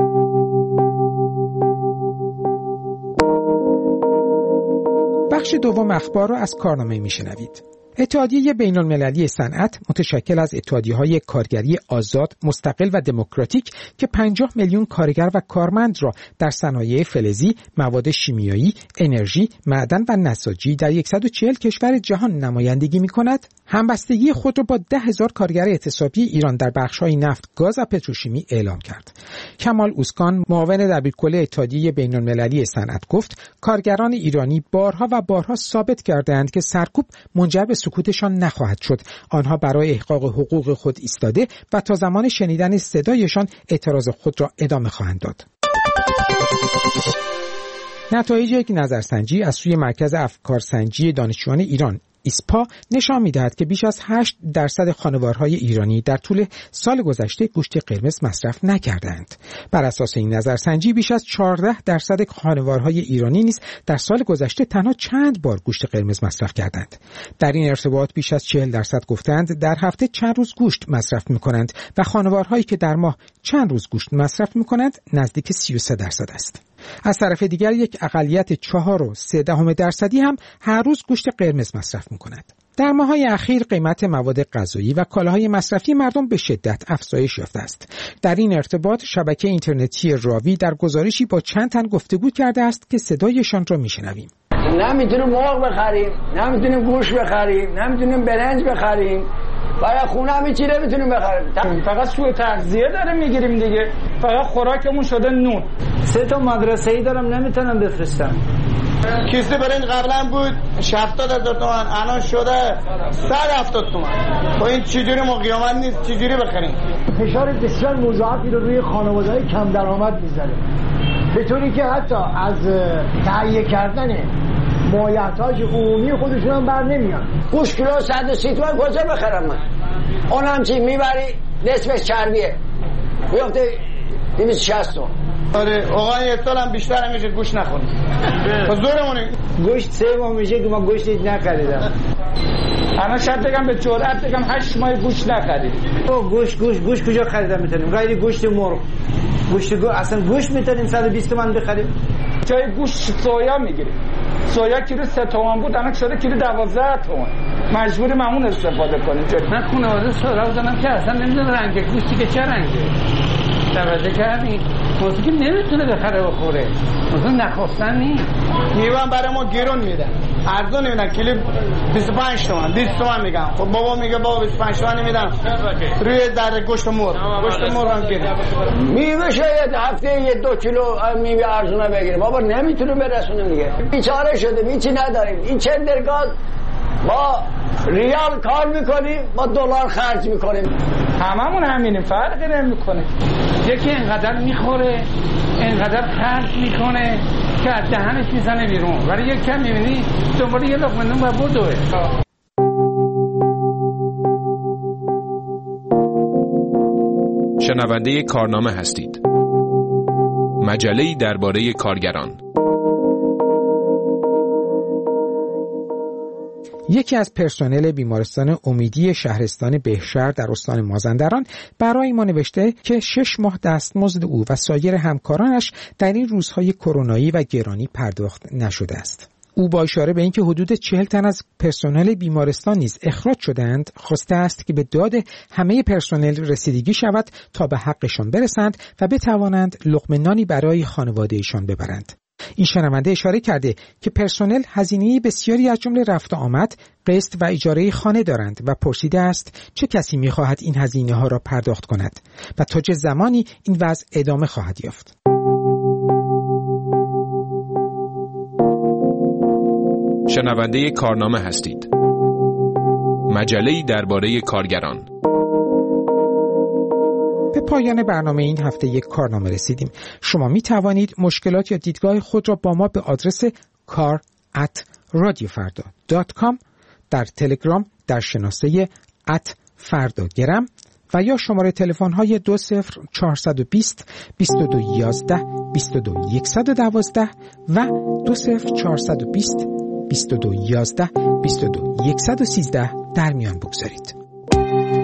بخش دوم اخبار رو از کارنامه میشنوید. اتحادیه بین‌المللی صنعت متشکل از اتحادیه‌های کارگری آزاد، مستقل و دموکراتیک که پنجاه میلیون کارگر و کارمند را در صنایع فلزی، مواد شیمیایی، انرژی، معدن و نساجی در صد و چهل کشور جهان نمایندگی می‌کند، همبستگی خود را با ده هزار کارگر اعتصابی ایران در بخش‌های نفت، گاز و پتروشیمی اعلام کرد. کمال اوسکان، معاون دبیرکل اتحادیه بین‌المللی صنعت گفت کارگران ایرانی بارها و بارها ثابت کردند که سرکوب منجر به سکوتشان نخواهد شد. آنها برای احقاق حقوق خود ایستاده و تا زمان شنیدن صدایشان اعتراض خود را ادامه خواهند داد. نتایج یک نظرسنجی از سوی مرکز افکارسنجی دانشجویان ایران ایسپا نشان می‌دهد که بیش از هشت درصد خانوارهای ایرانی در طول سال گذشته گوشت قرمز مصرف نکردند. بر اساس این نظرسنجی بیش از چهارده درصد خانوارهای ایرانی نیز در سال گذشته تنها چند بار گوشت قرمز مصرف کردند. در این ارتباط بیش از چهل درصد گفتند در هفته چند روز گوشت مصرف می‌کنند و خانوارهایی که در ماه چند روز گوشت مصرف می‌کنند نزدیک سی و سه درصد است. از طرف دیگر یک اقلیت چهار و سه دهم درصدی هم هر روز گوشت قرمز مصرف می‌کند. در ماه‌های اخیر قیمت مواد غذایی و کالاهای مصرفی مردم به شدت افزایش یافته است. در این ارتباط شبکه اینترنتی راوی در گزارشی با چند تن گفتگو کرده است که صدایشان را می‌شنویم. نمیتونیم مرغ بخریم، نمیتونیم گوشت بخریم، نمیتونیم برنج بخریم. برای خونه هم چی نمیتونیم بخریم. فقط سوء تغذیه داریم میگیریم دیگه. فقط خوراکمون شده نون. سه تا مدرسه‌ای دارم نمیتونم بفرستم. کیسه برنج قبلا بود هفتاد هزار تومان، الان شده صد و هفتاد تومان. با این چجوری ما قیامت نیست چجوری بخریم؟ فشار بسیار مضاعفی رو روی خانواده‌های کم درآمد میذاره. به طوری که حتی از تهیه کردن مایحتاج عمومی خودشون هم بر نمیان. گوشت کیلو صد و سی تومن کجا بخرم من؟ اونم چی میبری نصفش چربیه بیافته دویست و شصت تومن. آره آقا یه سال هم بیشتر میشه گوشت نخوریم. زورمونه. گوشت سه ماه میشه که ما گوشت نخریدم. الان شاید بگم به جرئت بگم هشت ماه گوشت نخریدم. او گوشت گوشت گوشت کجا خریدم میتونیم؟ غیر گوشت مرغ. گوشت گوشت اصلا گوشت میتونیم صد و بیست تومن بخریم. جای گوشت سویا میگیریم. سویا کیلو سه تومن بود الان شده کیلو دوازده تومن. مجبور مامون استفاده کنیم. من خانواده سویا بودم که اصلا نمیدونم رنگ گوشتی که چه رنگه. توجه کردین؟ موضوع که نمیتونه بخره بخوره. موضوع نخواستن نیست. میوان برای ما گیرون میدن. ارزون نمیدن کیلو بیست و پنج تومن بیست تومن میگم. خب بابا میگه بابا بیست و پنج تومن نمیدن. روی در گوشت مرغ. گوشت مرغ هم گیره. میوه شاید هفته یه دو کیلو میوه ارزونه بگیره. بابا نمیتونه برسونه دیگه. بیچاره شده هیچی نداریم. این چندرگاز با ریال کار میکنیم با دلار خرج میکنیم. هممون همینیم، فرقی نمیکنه. یکی اینقدر میخوره اینقدر خرج میکنه که از دهنش میزنه بیرون، ولی یک کم میبینی دنبال یه لقمه نون و بدوه. شنونده کارنامه هستید. مجله‌ای درباره کارگران. یکی از پرسنل بیمارستان امیدی شهرستان بهشهر در استان مازندران برای ما نوشته که شش ماه دستمزد او و سایر همکارانش در این روزهای کرونایی و گرانی پرداخت نشده است. او با اشاره به اینکه حدود چهل تن از پرسنل بیمارستان نیز اخراج شدند، خواسته است که به داد همه پرسنل رسیدگی شود تا به حقشان برسند و بتوانند لقمه نانی برای خانوادهشان ببرند. این شنونده اشاره کرده که پرسنل هزینه بسیاری از جمله رفت و آمد، قسط و اجاره خانه دارند و پرسیده است چه کسی می‌خواهد این هزینه ها را پرداخت کند و تا چه زمانی این وضع ادامه خواهد یافت. شنونده کارنامه هستید. مجله‌ای درباره کارگران. به پایان برنامه این هفته یک کارنامه رسیدیم. شما می توانید مشکلات یا دیدگاه خود را با ما به آدرس کار ات رادیو فردا دات کام، در تلگرام در شناسه ات فرداگرم و یا شماره تلفن های دو صفر چهارصد و بیست بیست و دو یازده بیست و دو صد و دوازده و دو صفر چهارصد و بیست بیست و دو یازده بیست و دو صد و سیزده در میان بگذارید.